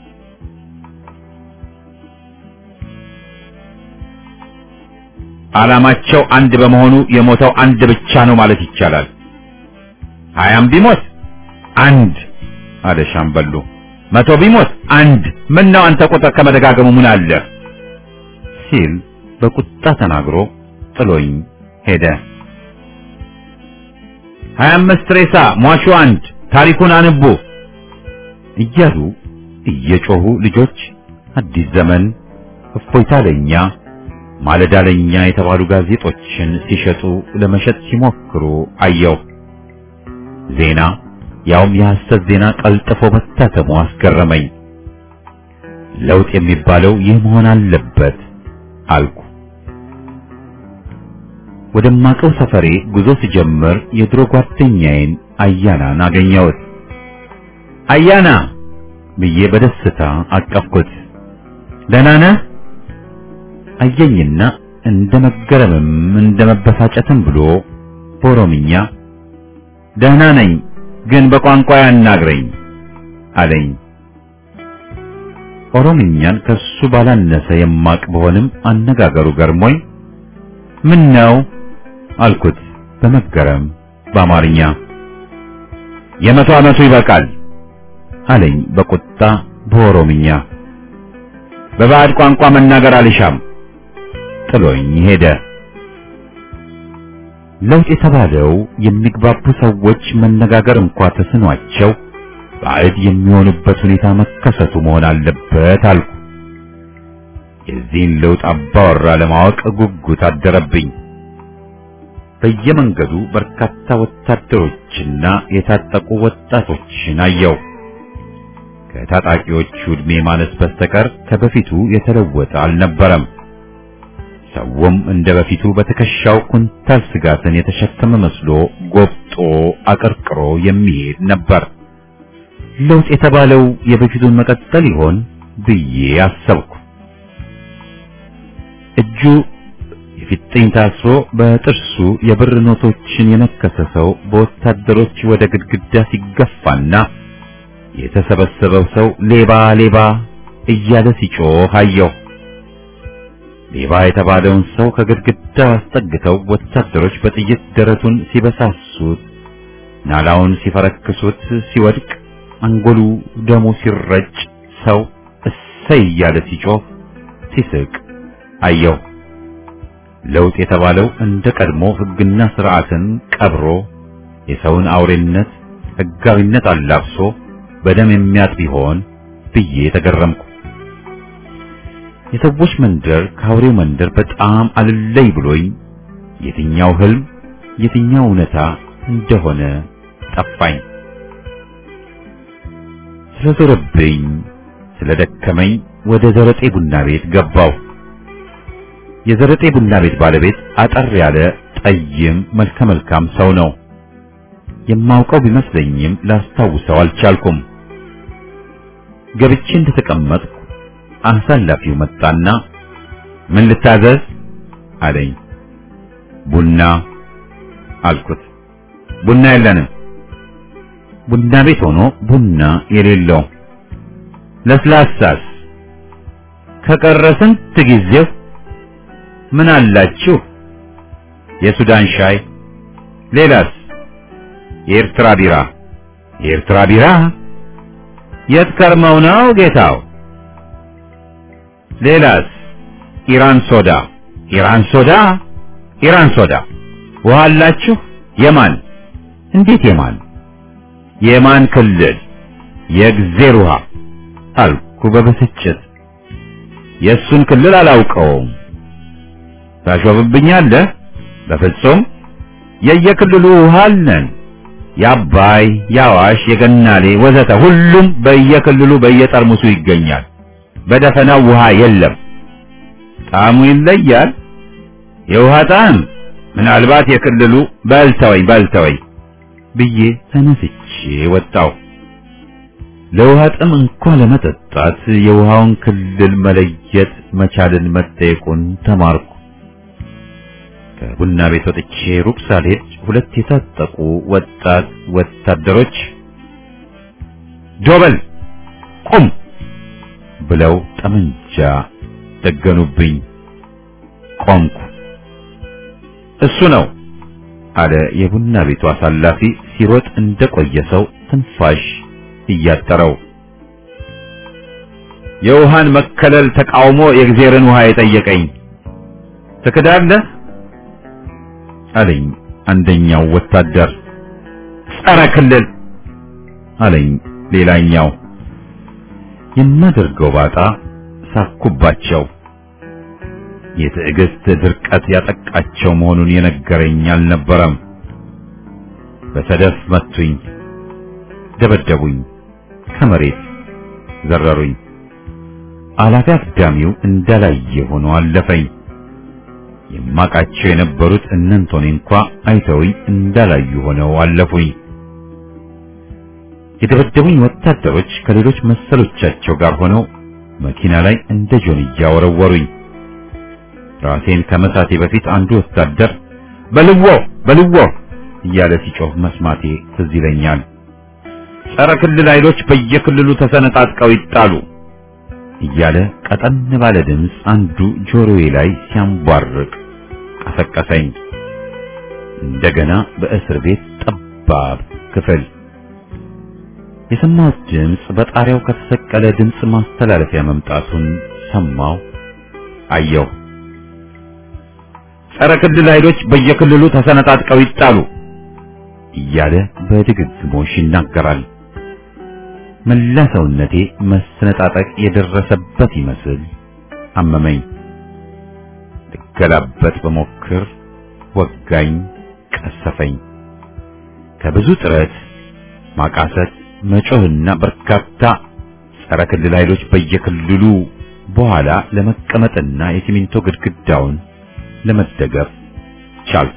ዓላማቸው አንድ በመሆኑ የሞተው አንድ ብቻ ነው ማለት ይቻላል። ሀያም ቢሞት አንድ አለ ሻምበሉ። መቶ ቢሞት አንድ። ምን ነው አንተ ቁጥር ከመደጋገሙ ምን አለ ሲል በቁጣ ተናግሮ ጥሎኝ ሄደ። ሀያ አምስት ሬሳ፣ ሟቹ አንድ፣ ታሪኩን አንቡ እያሉ እየጮሁ ልጆች አዲስ ዘመን፣ እፎይታ ለኛ፣ ማለዳ ለኛ የተባሉ ጋዜጦችን ሲሸጡ ለመሸጥ ሲሞክሩ አየው። ዜና ያውም የሐሰት ዜና ቀልጥፎ መታተሙ አስገረመኝ። ለውጥ የሚባለው ይህ መሆን አለበት አልኩ። ወደማቀው ሰፈሬ ጉዞ ሲጀምር የድሮ ጓደኛዬን አያናን አገኘሁት። አያና ብዬ በደስታ አቀፍኩት። ደህና ነህ አየኝና እንደመገረምም እንደመበሳጨትም ብሎ በኦሮምኛ ደህና ነኝ ግን በቋንቋ ያናግረኝ አለኝ። ኦሮምኛን ከሱ ባላነሰ የማቅ በሆንም አነጋገሩ ገርሞኝ ምን ነው አልኩት በመገረም በአማርኛ። የመቶ ዓመቱ ይበቃል አለኝ በቁጣ በኦሮምኛ። በባዕድ ቋንቋ መናገር አልሻም ጥሎኝ ሄደ። ለውጥ የተባለው የሚግባቡ ሰዎች መነጋገር እንኳን ተስኗቸው ባዕድ የሚሆኑበት ሁኔታ መከሰቱ መሆን አለበት አልኩ። የዚህን ለውጥ አባወራ ለማወቅ ጉጉት አደረብኝ። በየመንገዱ በርካታ ወታደሮችና የታጠቁ ወጣቶችን አየሁ። ከታጣቂዎቹ ዕድሜ ማነስ በስተቀር ከበፊቱ የተለወጠ አልነበረም። ሰውም እንደ በፊቱ በትከሻው ኩንታል ስጋትን የተሸከመ መስሎ ጎብጦ አቀርቅሮ የሚሄድ ነበር። ለውጥ የተባለው የበፊቱን መቀጠል ይሆን ብዬ አሰብኩ። እጁ የፊጥኝ ታስሮ በጥርሱ የብር ኖቶችን የነከሰ ሰው በወታደሮች ወደ ግድግዳ ሲገፋና የተሰበሰበው ሰው ሌባ ሌባ እያለ ሲጮህ አየሁ። ሌባ የተባለውን ሰው ከግድግዳ አስጠግተው ወታደሮች በጥይት ደረቱን ሲበሳሱት፣ ናላውን ሲፈረክሱት፣ ሲወድቅ አንጎሉ ደሙ ሲረጭ ሰው እሰይ እያለ ሲጮህ ሲስቅ አየሁ። ለውጥ የተባለው እንደ ቀድሞ ሕግና ሥርዓትን ቀብሮ የሰውን አውሬነት ሕጋዊነት አላብሶ በደም የሚያጥ ቢሆን ብዬ ተገረምኩ። የሰዎች መንደር ከአውሬው መንደር በጣም አልለይ ብሎኝ የትኛው ህልም የትኛው እውነታ እንደሆነ ጠፋኝ። ስለዞረብኝ ስለደከመኝ ወደ ዘረጤ ቡና ቤት ገባው። የዘረጤ ቡና ቤት ባለቤት አጠር ያለ ጠይም መልከ መልካም ሰው ነው። የማውቀው ቢመስለኝም ላስታውሰው አልቻልኩም። ገብቼ እንደተቀመጥኩ አሳላፊው መጣና ምን ልታዘዝ አለኝ። ቡና አልኩት። ቡና የለንም። ቡና ቤት ሆኖ ቡና የሌለው። ለስላሳስ ከቀረ ስንት ጊዜው። ምን አላችሁ? የሱዳን ሻይ። ሌላስ? የኤርትራ ቢራ። የኤርትራ ቢራ? የት ከርመው ነው ጌታው? ሌላስ? ኢራን ሶዳ። ኢራን ሶዳ? ኢራን ሶዳ። ውሃ አላችሁ? የማን? እንዴት የማን? የማን ክልል? የእግዜር ውሃ አልኩ በብስጭት። የእሱን ክልል አላውቀውም። ታሾፍብኛለህ? በፍጹም የየክልሉ ውሃ አለን። የአባይ፣ የአዋሽ፣ የገናሌ ወዘተ ሁሉም በየክልሉ በየጠርሙሱ ይገኛል። በደፈናው ውሃ የለም። ጣዕሙ ይለያል። የውሃ ጣዕም ምናልባት የክልሉ በልተወኝ በልተወኝ ብዬ ተነስቼ ወጣሁ። ለውሃ ጥም እንኳን ለመጠጣት የውሃውን ክልል መለየት መቻልን መጠየቁን ተማርኩ። ከቡና ቤት ወጥቼ ሩቅ ሳልሄድ ሁለት የታጠቁ ወጣት ወታደሮች ጆበል ቁም ብለው ጠመንጃ ደገኑብኝ። ቆምኩ። እሱ ነው አለ የቡና ቤቱ አሳላፊ ሲሮጥ እንደቆየ ሰው ትንፋሽ እያጠረው። የውሃን መከለል ተቃውሞ የእግዚአብሔርን ውሃ የጠየቀኝ ትክዳለህ አለኝ አንደኛው ወታደር። ጸረ ክልል አለኝ ሌላኛው። የማደርገው ባጣ ሳኩባቸው። የትዕግስት ድርቀት ያጠቃቸው መሆኑን የነገረኝ አልነበረም። በሰደፍ መቱኝ፣ ደበደቡኝ፣ ከመሬት ዘረሩኝ። አላፊ አግዳሚው እንዳላየ ሆኖ አለፈኝ። የማቃቸው የነበሩት እነንቶኔ እንኳ አይተውኝ እንዳላዩ ሆነው አለፉኝ። የደበደቡኝ ወታደሮች ከሌሎች መሰሎቻቸው ጋር ሆነው መኪና ላይ እንደ ጆንያ ወረወሩኝ። ራሴን ከመሳቴ በፊት አንዱ ወታደር በልዎ በልዎ እያለ ሲጮህ መስማቴ ትዝ ይለኛል። ጸረ ክልል ኃይሎች በየክልሉ ተሰነጣጥቀው ይጣሉ እያለ ቀጠን ባለ ድምፅ አንዱ ጆሮዬ ላይ ሲያንቧርቅ ቀሰቀሰኝ። እንደገና በእስር ቤት ጠባብ ክፍል የሰማሁት ድምፅ በጣሪያው ከተሰቀለ ድምፅ ማስተላለፊያ መምጣቱን ሰማሁ፣ አየሁ። ጸረ ክልል ኃይሎች በየክልሉ ተሰነጣጥቀው ይጣሉ እያለ በድግግሞሽ ይናገራል። መላ ሰውነቴ መሰነጣጠቅ የደረሰበት ይመስል አመመኝ። ልገላበጥ በሞክር ወጋኝ፣ ቀሰፈኝ። ከብዙ ጥረት ማቃሰት፣ መጮህና በርካታ ጸረ ክልል ኃይሎች በየክልሉ በኋላ ለመቀመጥና የሲሚንቶ ግድግዳውን ለመደገፍ ቻልኩ።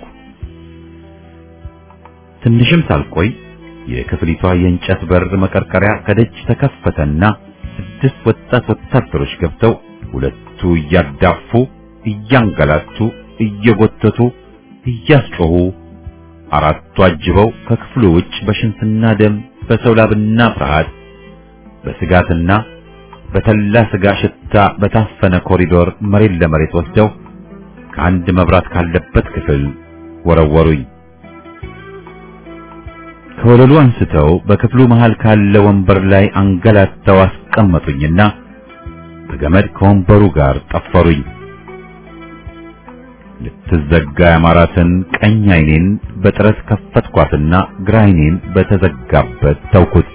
ትንሽም ሳልቆይ የክፍሊቷ የእንጨት በር መቀርቀሪያ ከደጅ ተከፈተና ስድስት ወጣት ወታደሮች ገብተው ሁለቱ እያዳፉ እያንገላቱ እየጎተቱ እያስጮሁ አራቱ አጅበው ከክፍሉ ውጭ በሽንትና ደም በሰው ላብና ፍርሃት በስጋትና በተላ ስጋ ሽታ በታፈነ ኮሪዶር መሬት ለመሬት ወስደው ከአንድ መብራት ካለበት ክፍል ወረወሩኝ። ከወለሉ አንስተው በክፍሉ መሃል ካለ ወንበር ላይ አንገላተው አስቀመጡኝና በገመድ ከወንበሩ ጋር ጠፈሩኝ። ልትዘጋ ያማራትን ቀኝ ዓይኔን በጥረት ከፈትኳትና ግራ ዓይኔን በተዘጋበት ተውኩት።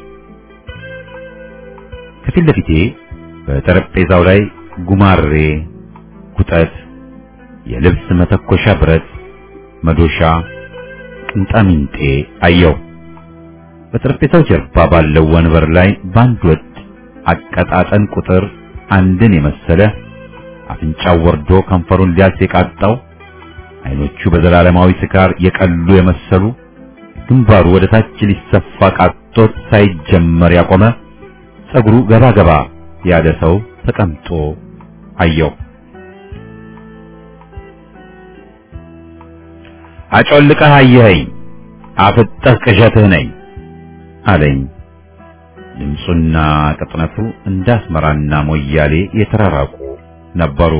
ከፊት ለፊቴ በጠረጴዛው ላይ ጉማሬ፣ ጉጠት፣ የልብስ መተኮሻ ብረት፣ መዶሻ፣ ቅንጣሚንጤ አየው። በጠረጴዛው ጀርባ ባለው ወንበር ላይ ባንድ ወጥ አቀጣጠን ቁጥር አንድን የመሰለ አፍንጫው ወርዶ ከንፈሩን ሊያልስ የቃጣው አይኖቹ በዘላለማዊ ስካር የቀሉ የመሰሉ ግንባሩ ወደ ታች ሊሰፋ ቃጦት ሳይጀመር ያቆመ ጸጉሩ ገባ ገባ ያለ ሰው ተቀምጦ አየው። አጮልቀህ አየኸኝ፣ አፍጠህ ቅዠትህ ነኝ አለኝ። ድምፁና ቅጥነቱ እንዳስመራና ሞያሌ የተራራቁ ነበሩ።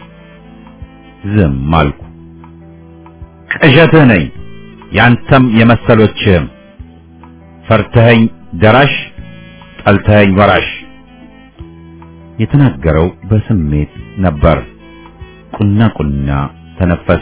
ዝም አልኩ። ቅዠትህ ነኝ፣ ያንተም የመሰሎችህም። ፈርተኸኝ ደራሽ፣ ጠልተኸኝ ወራሽ። የተናገረው በስሜት ነበር። ቁና ቁና ተነፈሰ።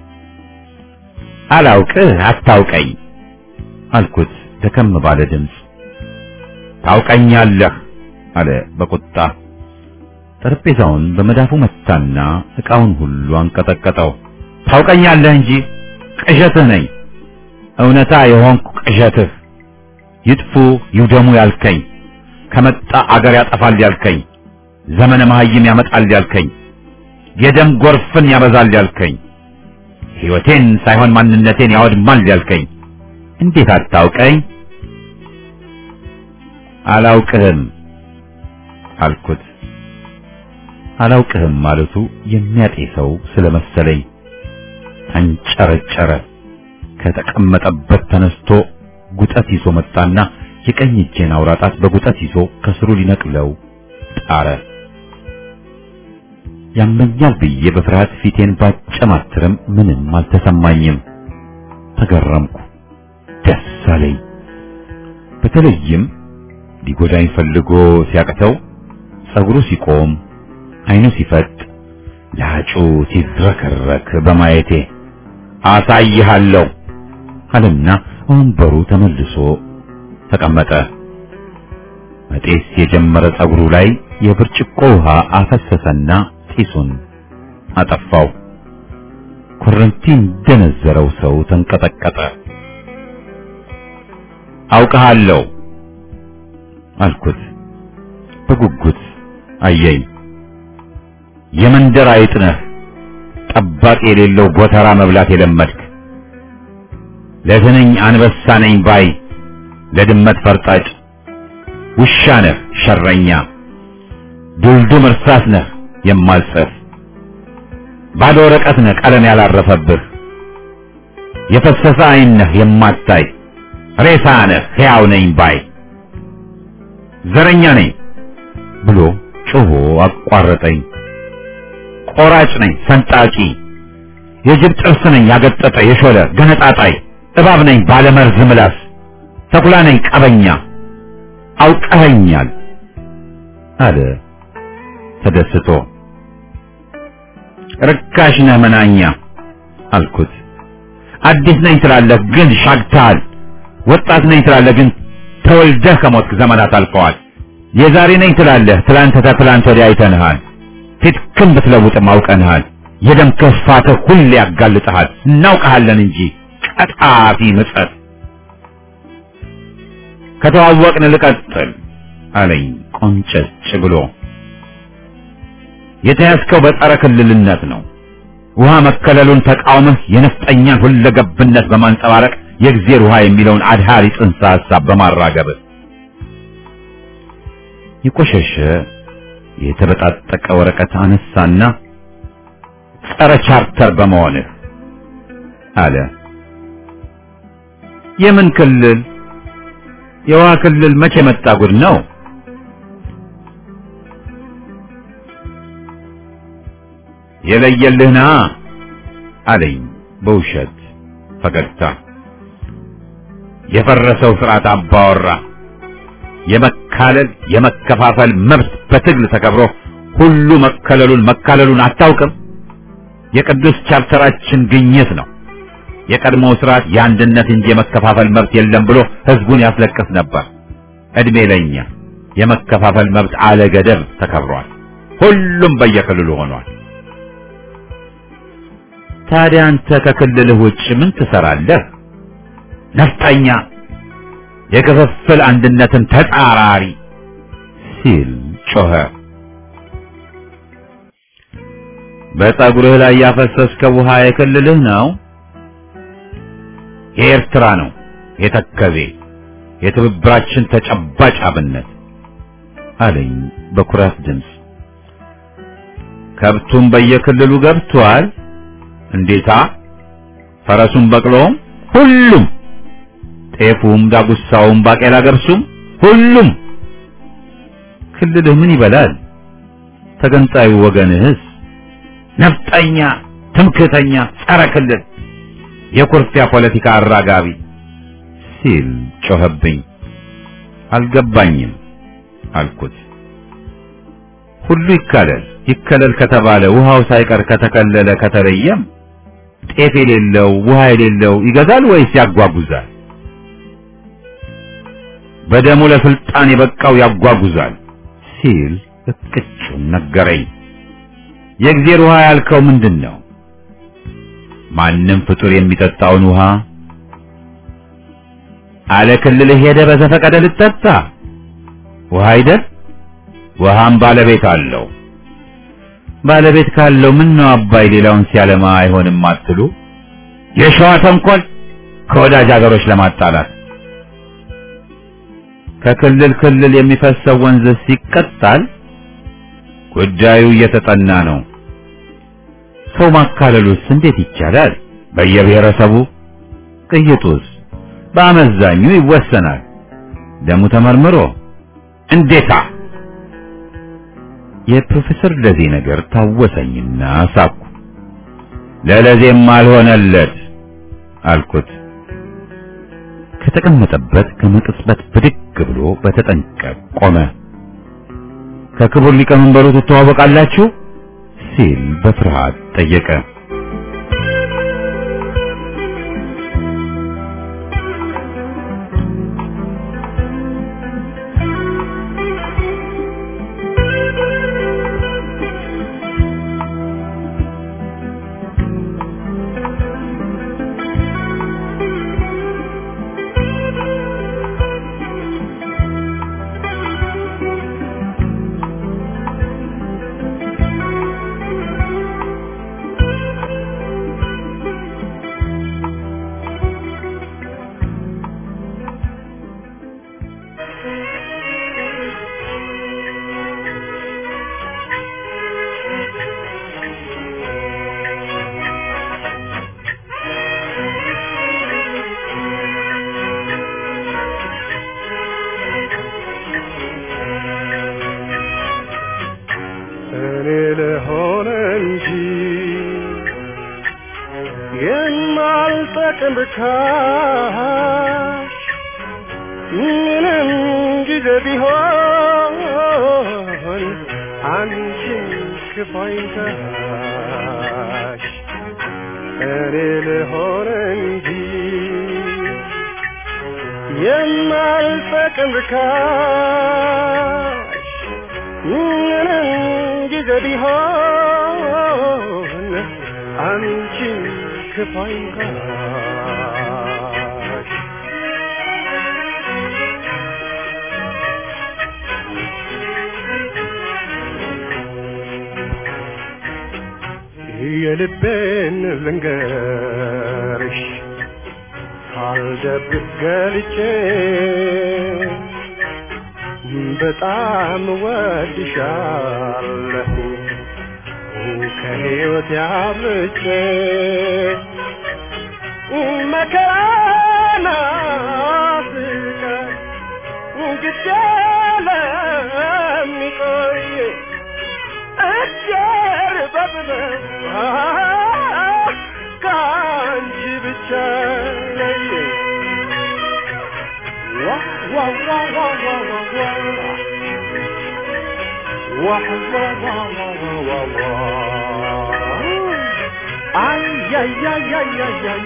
አላውቅህ አታውቀኝ አልኩት ደከም ባለ ድምፅ። ታውቀኛለህ አለ በቁጣ። ጠረጴዛውን በመዳፉ መታና ዕቃውን ሁሉ አንቀጠቀጠው። ታውቀኛለህ እንጂ ቅዠትህ ነኝ፣ እውነታ የሆንኩ ቅዠትህ። ይጥፉ ይውደሙ ያልከኝ፣ ከመጣ አገር ያጠፋል ያልከኝ፣ ዘመነ መሐይም ያመጣል ያልከኝ፣ የደም ጎርፍን ያበዛል ያልከኝ፣ ሕይወቴን ሳይሆን ማንነቴን ያወድማል ያልከኝ እንዴት አታውቀኝ? አላውቅህም አልኩት። አላውቅህም ማለቱ የሚያጤሰው ስለመሰለኝ ተንጨረጨረ። ከተቀመጠበት ተነስቶ ጉጠት ይዞ መጣና የቀኝ እጄን አውራጣት በጉጠት ይዞ ከስሩ ሊነቅለው ጣረ። ያመኛል ብዬ በፍርሃት ፊቴን ባጨማትርም ምንም አልተሰማኝም። ተገረምኩ፣ ደስ አለኝ። በተለይም ሊጎዳኝ ፈልጎ ሲያቅተው፣ ጸጉሩ ሲቆም፣ አይኑ ሲፈጥ፣ ላጩ ሲዝረከረክ በማየቴ አሳይሃለሁ አለና ወንበሩ ተመልሶ ተቀመጠ። መጤስ የጀመረ ጸጉሩ ላይ የብርጭቆ ውሃ አፈሰሰና ጢሱን አጠፋው። ኮረንቲ እንደነዘረው ሰው ተንቀጠቀጠ። አውቀሃለሁ አልኩት። በጉጉት አየኝ። የመንደር አይጥ ነህ፣ ጠባቂ የሌለው ጎተራ መብላት የለመድክ፣ ለትንኝ አንበሳ ነኝ ባይ፣ ለድመት ፈርጣጭ፣ ውሻ ነህ ሸረኛ፣ ዱልዱም እርሳስ ነህ የማልጽፍ፣ ባዶ ወረቀት ነህ ቀለም ያላረፈብህ፣ የፈሰሰ ዓይን ነህ የማታይ፣ ሬሳ ነህ ሕያው ነኝ ባይ፣ ዘረኛ ነኝ ብሎ ጮሆ አቋረጠኝ። ቆራጭ ነኝ ሰንጣቂ፣ የጅብ ጥርስ ነኝ ያገጠጠ የሾለ ገነጣጣይ፣ እባብ ነኝ ባለመርዝ ምላስ፣ ተኩላ ነኝ ቀበኛ፣ አውቀኸኛል አለ ተደስቶ። ርካሽ ነህ መናኛ፣ አልኩት። አዲስ ነኝ ትላለህ ግን ሻግታል። ወጣት ነኝ ትላለህ ግን ተወልደህ ከሞትክ ዘመናት አልፈዋል። የዛሬ ነኝ ትላለህ ትላንት ተትላንት ወዲያ አይተንሃል። ፊትክን ብትለውጥም አውቀንሃል። የደም ክፋትህ ሁሌ ያጋልጥሃል። እናውቀሃለን እንጂ ቀጣፊ ምጸት። ከተዋወቅን ልቀጥል አለኝ ቆንጨጭ ብሎ። የተያዝከው በጸረ ክልልነት ነው። ውሃ መከለሉን ተቃውመህ የነፍጠኛን ሁለገብነት በማንጸባረቅ የእግዚአብሔር ውሃ የሚለውን አድሃሪ ጽንሰ ሐሳብ በማራገብ የቆሸሸ የተበጣጠቀ ወረቀት አነሳና ጸረ ቻርተር በመሆንህ አለ። የምን ክልል? የውሃ ክልል መቼ መጣ ጉድ ነው? የለየልህና አለኝ በውሸት ፈገግታ። የፈረሰው ስርዓት አባወራ የመካለል የመከፋፈል መብት በትግል ተከብሮ ሁሉ መከለሉን መካለሉን አታውቅም? የቅዱስ ቻርተራችን ግኝት ነው። የቀድሞው ስርዓት የአንድነት እንጂ የመከፋፈል መብት የለም ብሎ ህዝቡን ያስለቅስ ነበር። እድሜ ለኛ የመከፋፈል መብት አለ ገደብ ተከብሯል። ሁሉም በየክልሉ ሆኗል። ታዲያ አንተ ከክልልህ ውጭ ምን ትሰራለህ? ነፍጠኛ፣ የክፍፍል አንድነትን ተጻራሪ ሲል ጮኸ። በፀጉርህ ላይ ያፈሰስከው ውሃ የክልልህ ነው? የኤርትራ ነው። የተከዜ የትብብራችን ተጨባጭ አብነት አለኝ በኩራት ድምፅ። ከብቱም በየክልሉ ገብቷል። እንዴታ! ፈረሱም በቅሎም ሁሉም፣ ጤፉም ዳጉሳውም ባቄላ ገብሱም ሁሉም። ክልልህ ምን ይበላል? ተገንጣዩ ወገንህስ? ነፍጠኛ፣ ትምክህተኛ፣ ጸረ ክልል፣ የኩርፊያ ፖለቲካ አራጋቢ ሲል ጮኸብኝ። አልገባኝም አልኩት። ሁሉ ይካለል ይከለል ከተባለ ውሃው ሳይቀር ከተከለለ ከተለየም ጤፍ የሌለው ውሃ የሌለው ይገዛል ወይስ ያጓጉዛል? በደሙ ለስልጣን የበቃው ያጓጉዛል ሲል እቅጩን ነገረኝ። የእግዚአብሔር ውሃ ያልከው ምንድን ነው? ማንም ፍጡር የሚጠጣውን ውሃ አለ ክልልህ ሄደ በዘፈቀደ ልጠጣ ውሃ አይደል? ውሃም ባለቤት አለው። ባለቤት ካለው ምን ነው አባይ ሌላውን ሲያለማ አይሆንም አትሉ? የሸዋ ተንኮል ከወዳጅ ሀገሮች ለማጣላት ከክልል ክልል የሚፈሰው ወንዝ ሲቀጣል ጉዳዩ እየተጠና ነው። ሰው ማካለሉስ እንዴት ይቻላል? በየብሔረሰቡ ቅይጡስ በአመዛኙ ይወሰናል። ደሙ ተመርምሮ እንዴታ! የፕሮፌሰር ለዜ ነገር ታወሰኝና ሳኩ። ለለዜም አልሆነለት አልኩት። ከተቀመጠበት ከመቅጽበት ብድግ ብሎ በተጠንቀቅ ቆመ። ከክቡር ሊቀመንበሩ ትተዋወቃላችሁ ሲል በፍርሃት ጠየቀ። እኔ ልሆን እንጂ የማልጠቅም ርካሽ ምንም ጊዜ ቢሆን አንቺን ክፉ አይንካሽ የልቤን ልንገርሽ ሳልደብቅ ገልጬ በጣም ወድሻለሁ ከሕይወት ያብልጬ መከራና ስቃይ ግድ ለሚቆይ እጀር በጥበብ ከአንቺ ብቻ ለይ ዋ ዋ ዋ ዋ ዋ ዋ ዋ ዋ ዋ ay ay ay ay ay ay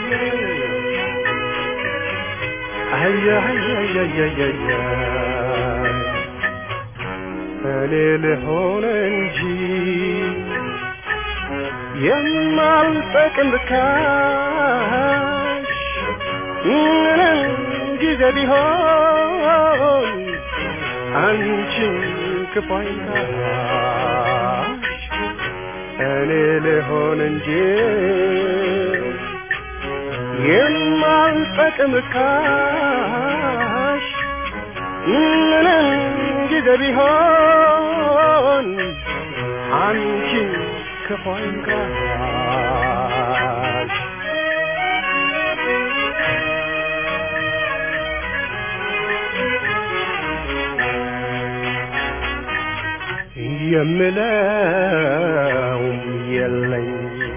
ay ay ay ay ay እኔ ልሆን እንጂ የማልጠቅም ርካሽ ምንም ጊዜ ቢሆን አንቺን ክፉ አይንካሽ እኔ ልሆን እንጂ የማልጠቅም ርካሽ ምንም ጊዜ ቢሆን አንቺን ክፉ አይንካሽ የምለው የለኝ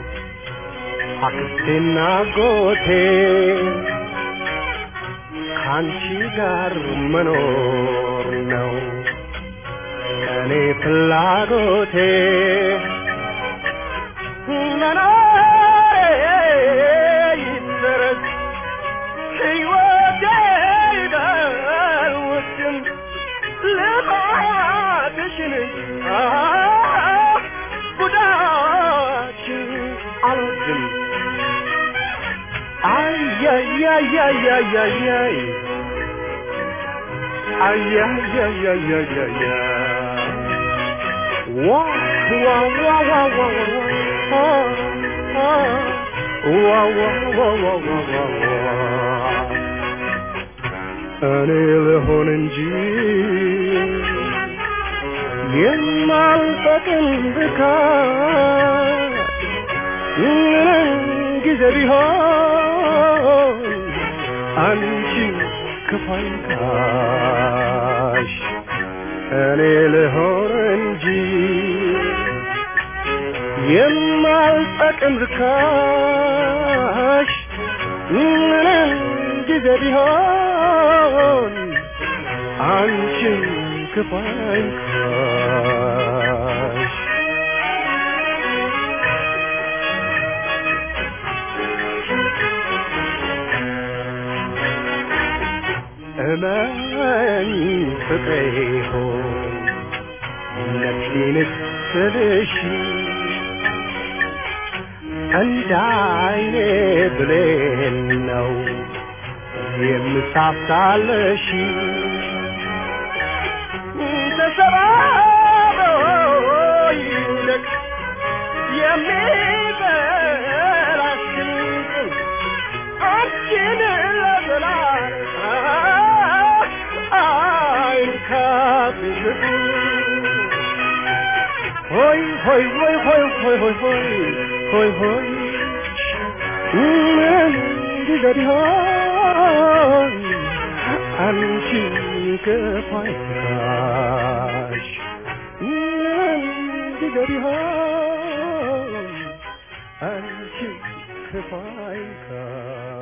አክስቴና ጎቴ ካንቺ ጋር መኖር ነው እኔ ፍላጎቴ መኖሬ ይደረስ ሕይወቴ ይደውድም ልማትሽን ጉዳችን አልወድም ay ay ay ay ay ay ay ay ay ay ay ay ay wa wa wa wa wa wa wa wa wa wa እኔ ልሆን እንጂ የማልጠቅም ብካይ ምንም ጊዜ ቢሆን አንቺን ክፉ አይንካሽ እኔ ልሆን እንጂ የማልጠቅም ርካሽ ምንም ጊዜ ቢሆን አንቺን ክፉ አይንካሽ እመኝ ፍቅሬ ሆይ ነፍሴን ስልሽ እንዳይኔ ብሌን ነው የምሳሳልሽ ተሰባብሮ ይልቅ የሚበላሽ አንቺን ለዘላለም አይንካብሽ ሆይ ሆይ ሆይ ሆይ ሆይ ሆይ ሆይ ሆይ ሆይ ምን ጊዜ ቢሆን አንቺን ክፉ አይንካሽ ምን ጊዜ ቢሆን አንቺን ክፉ አይንካሽ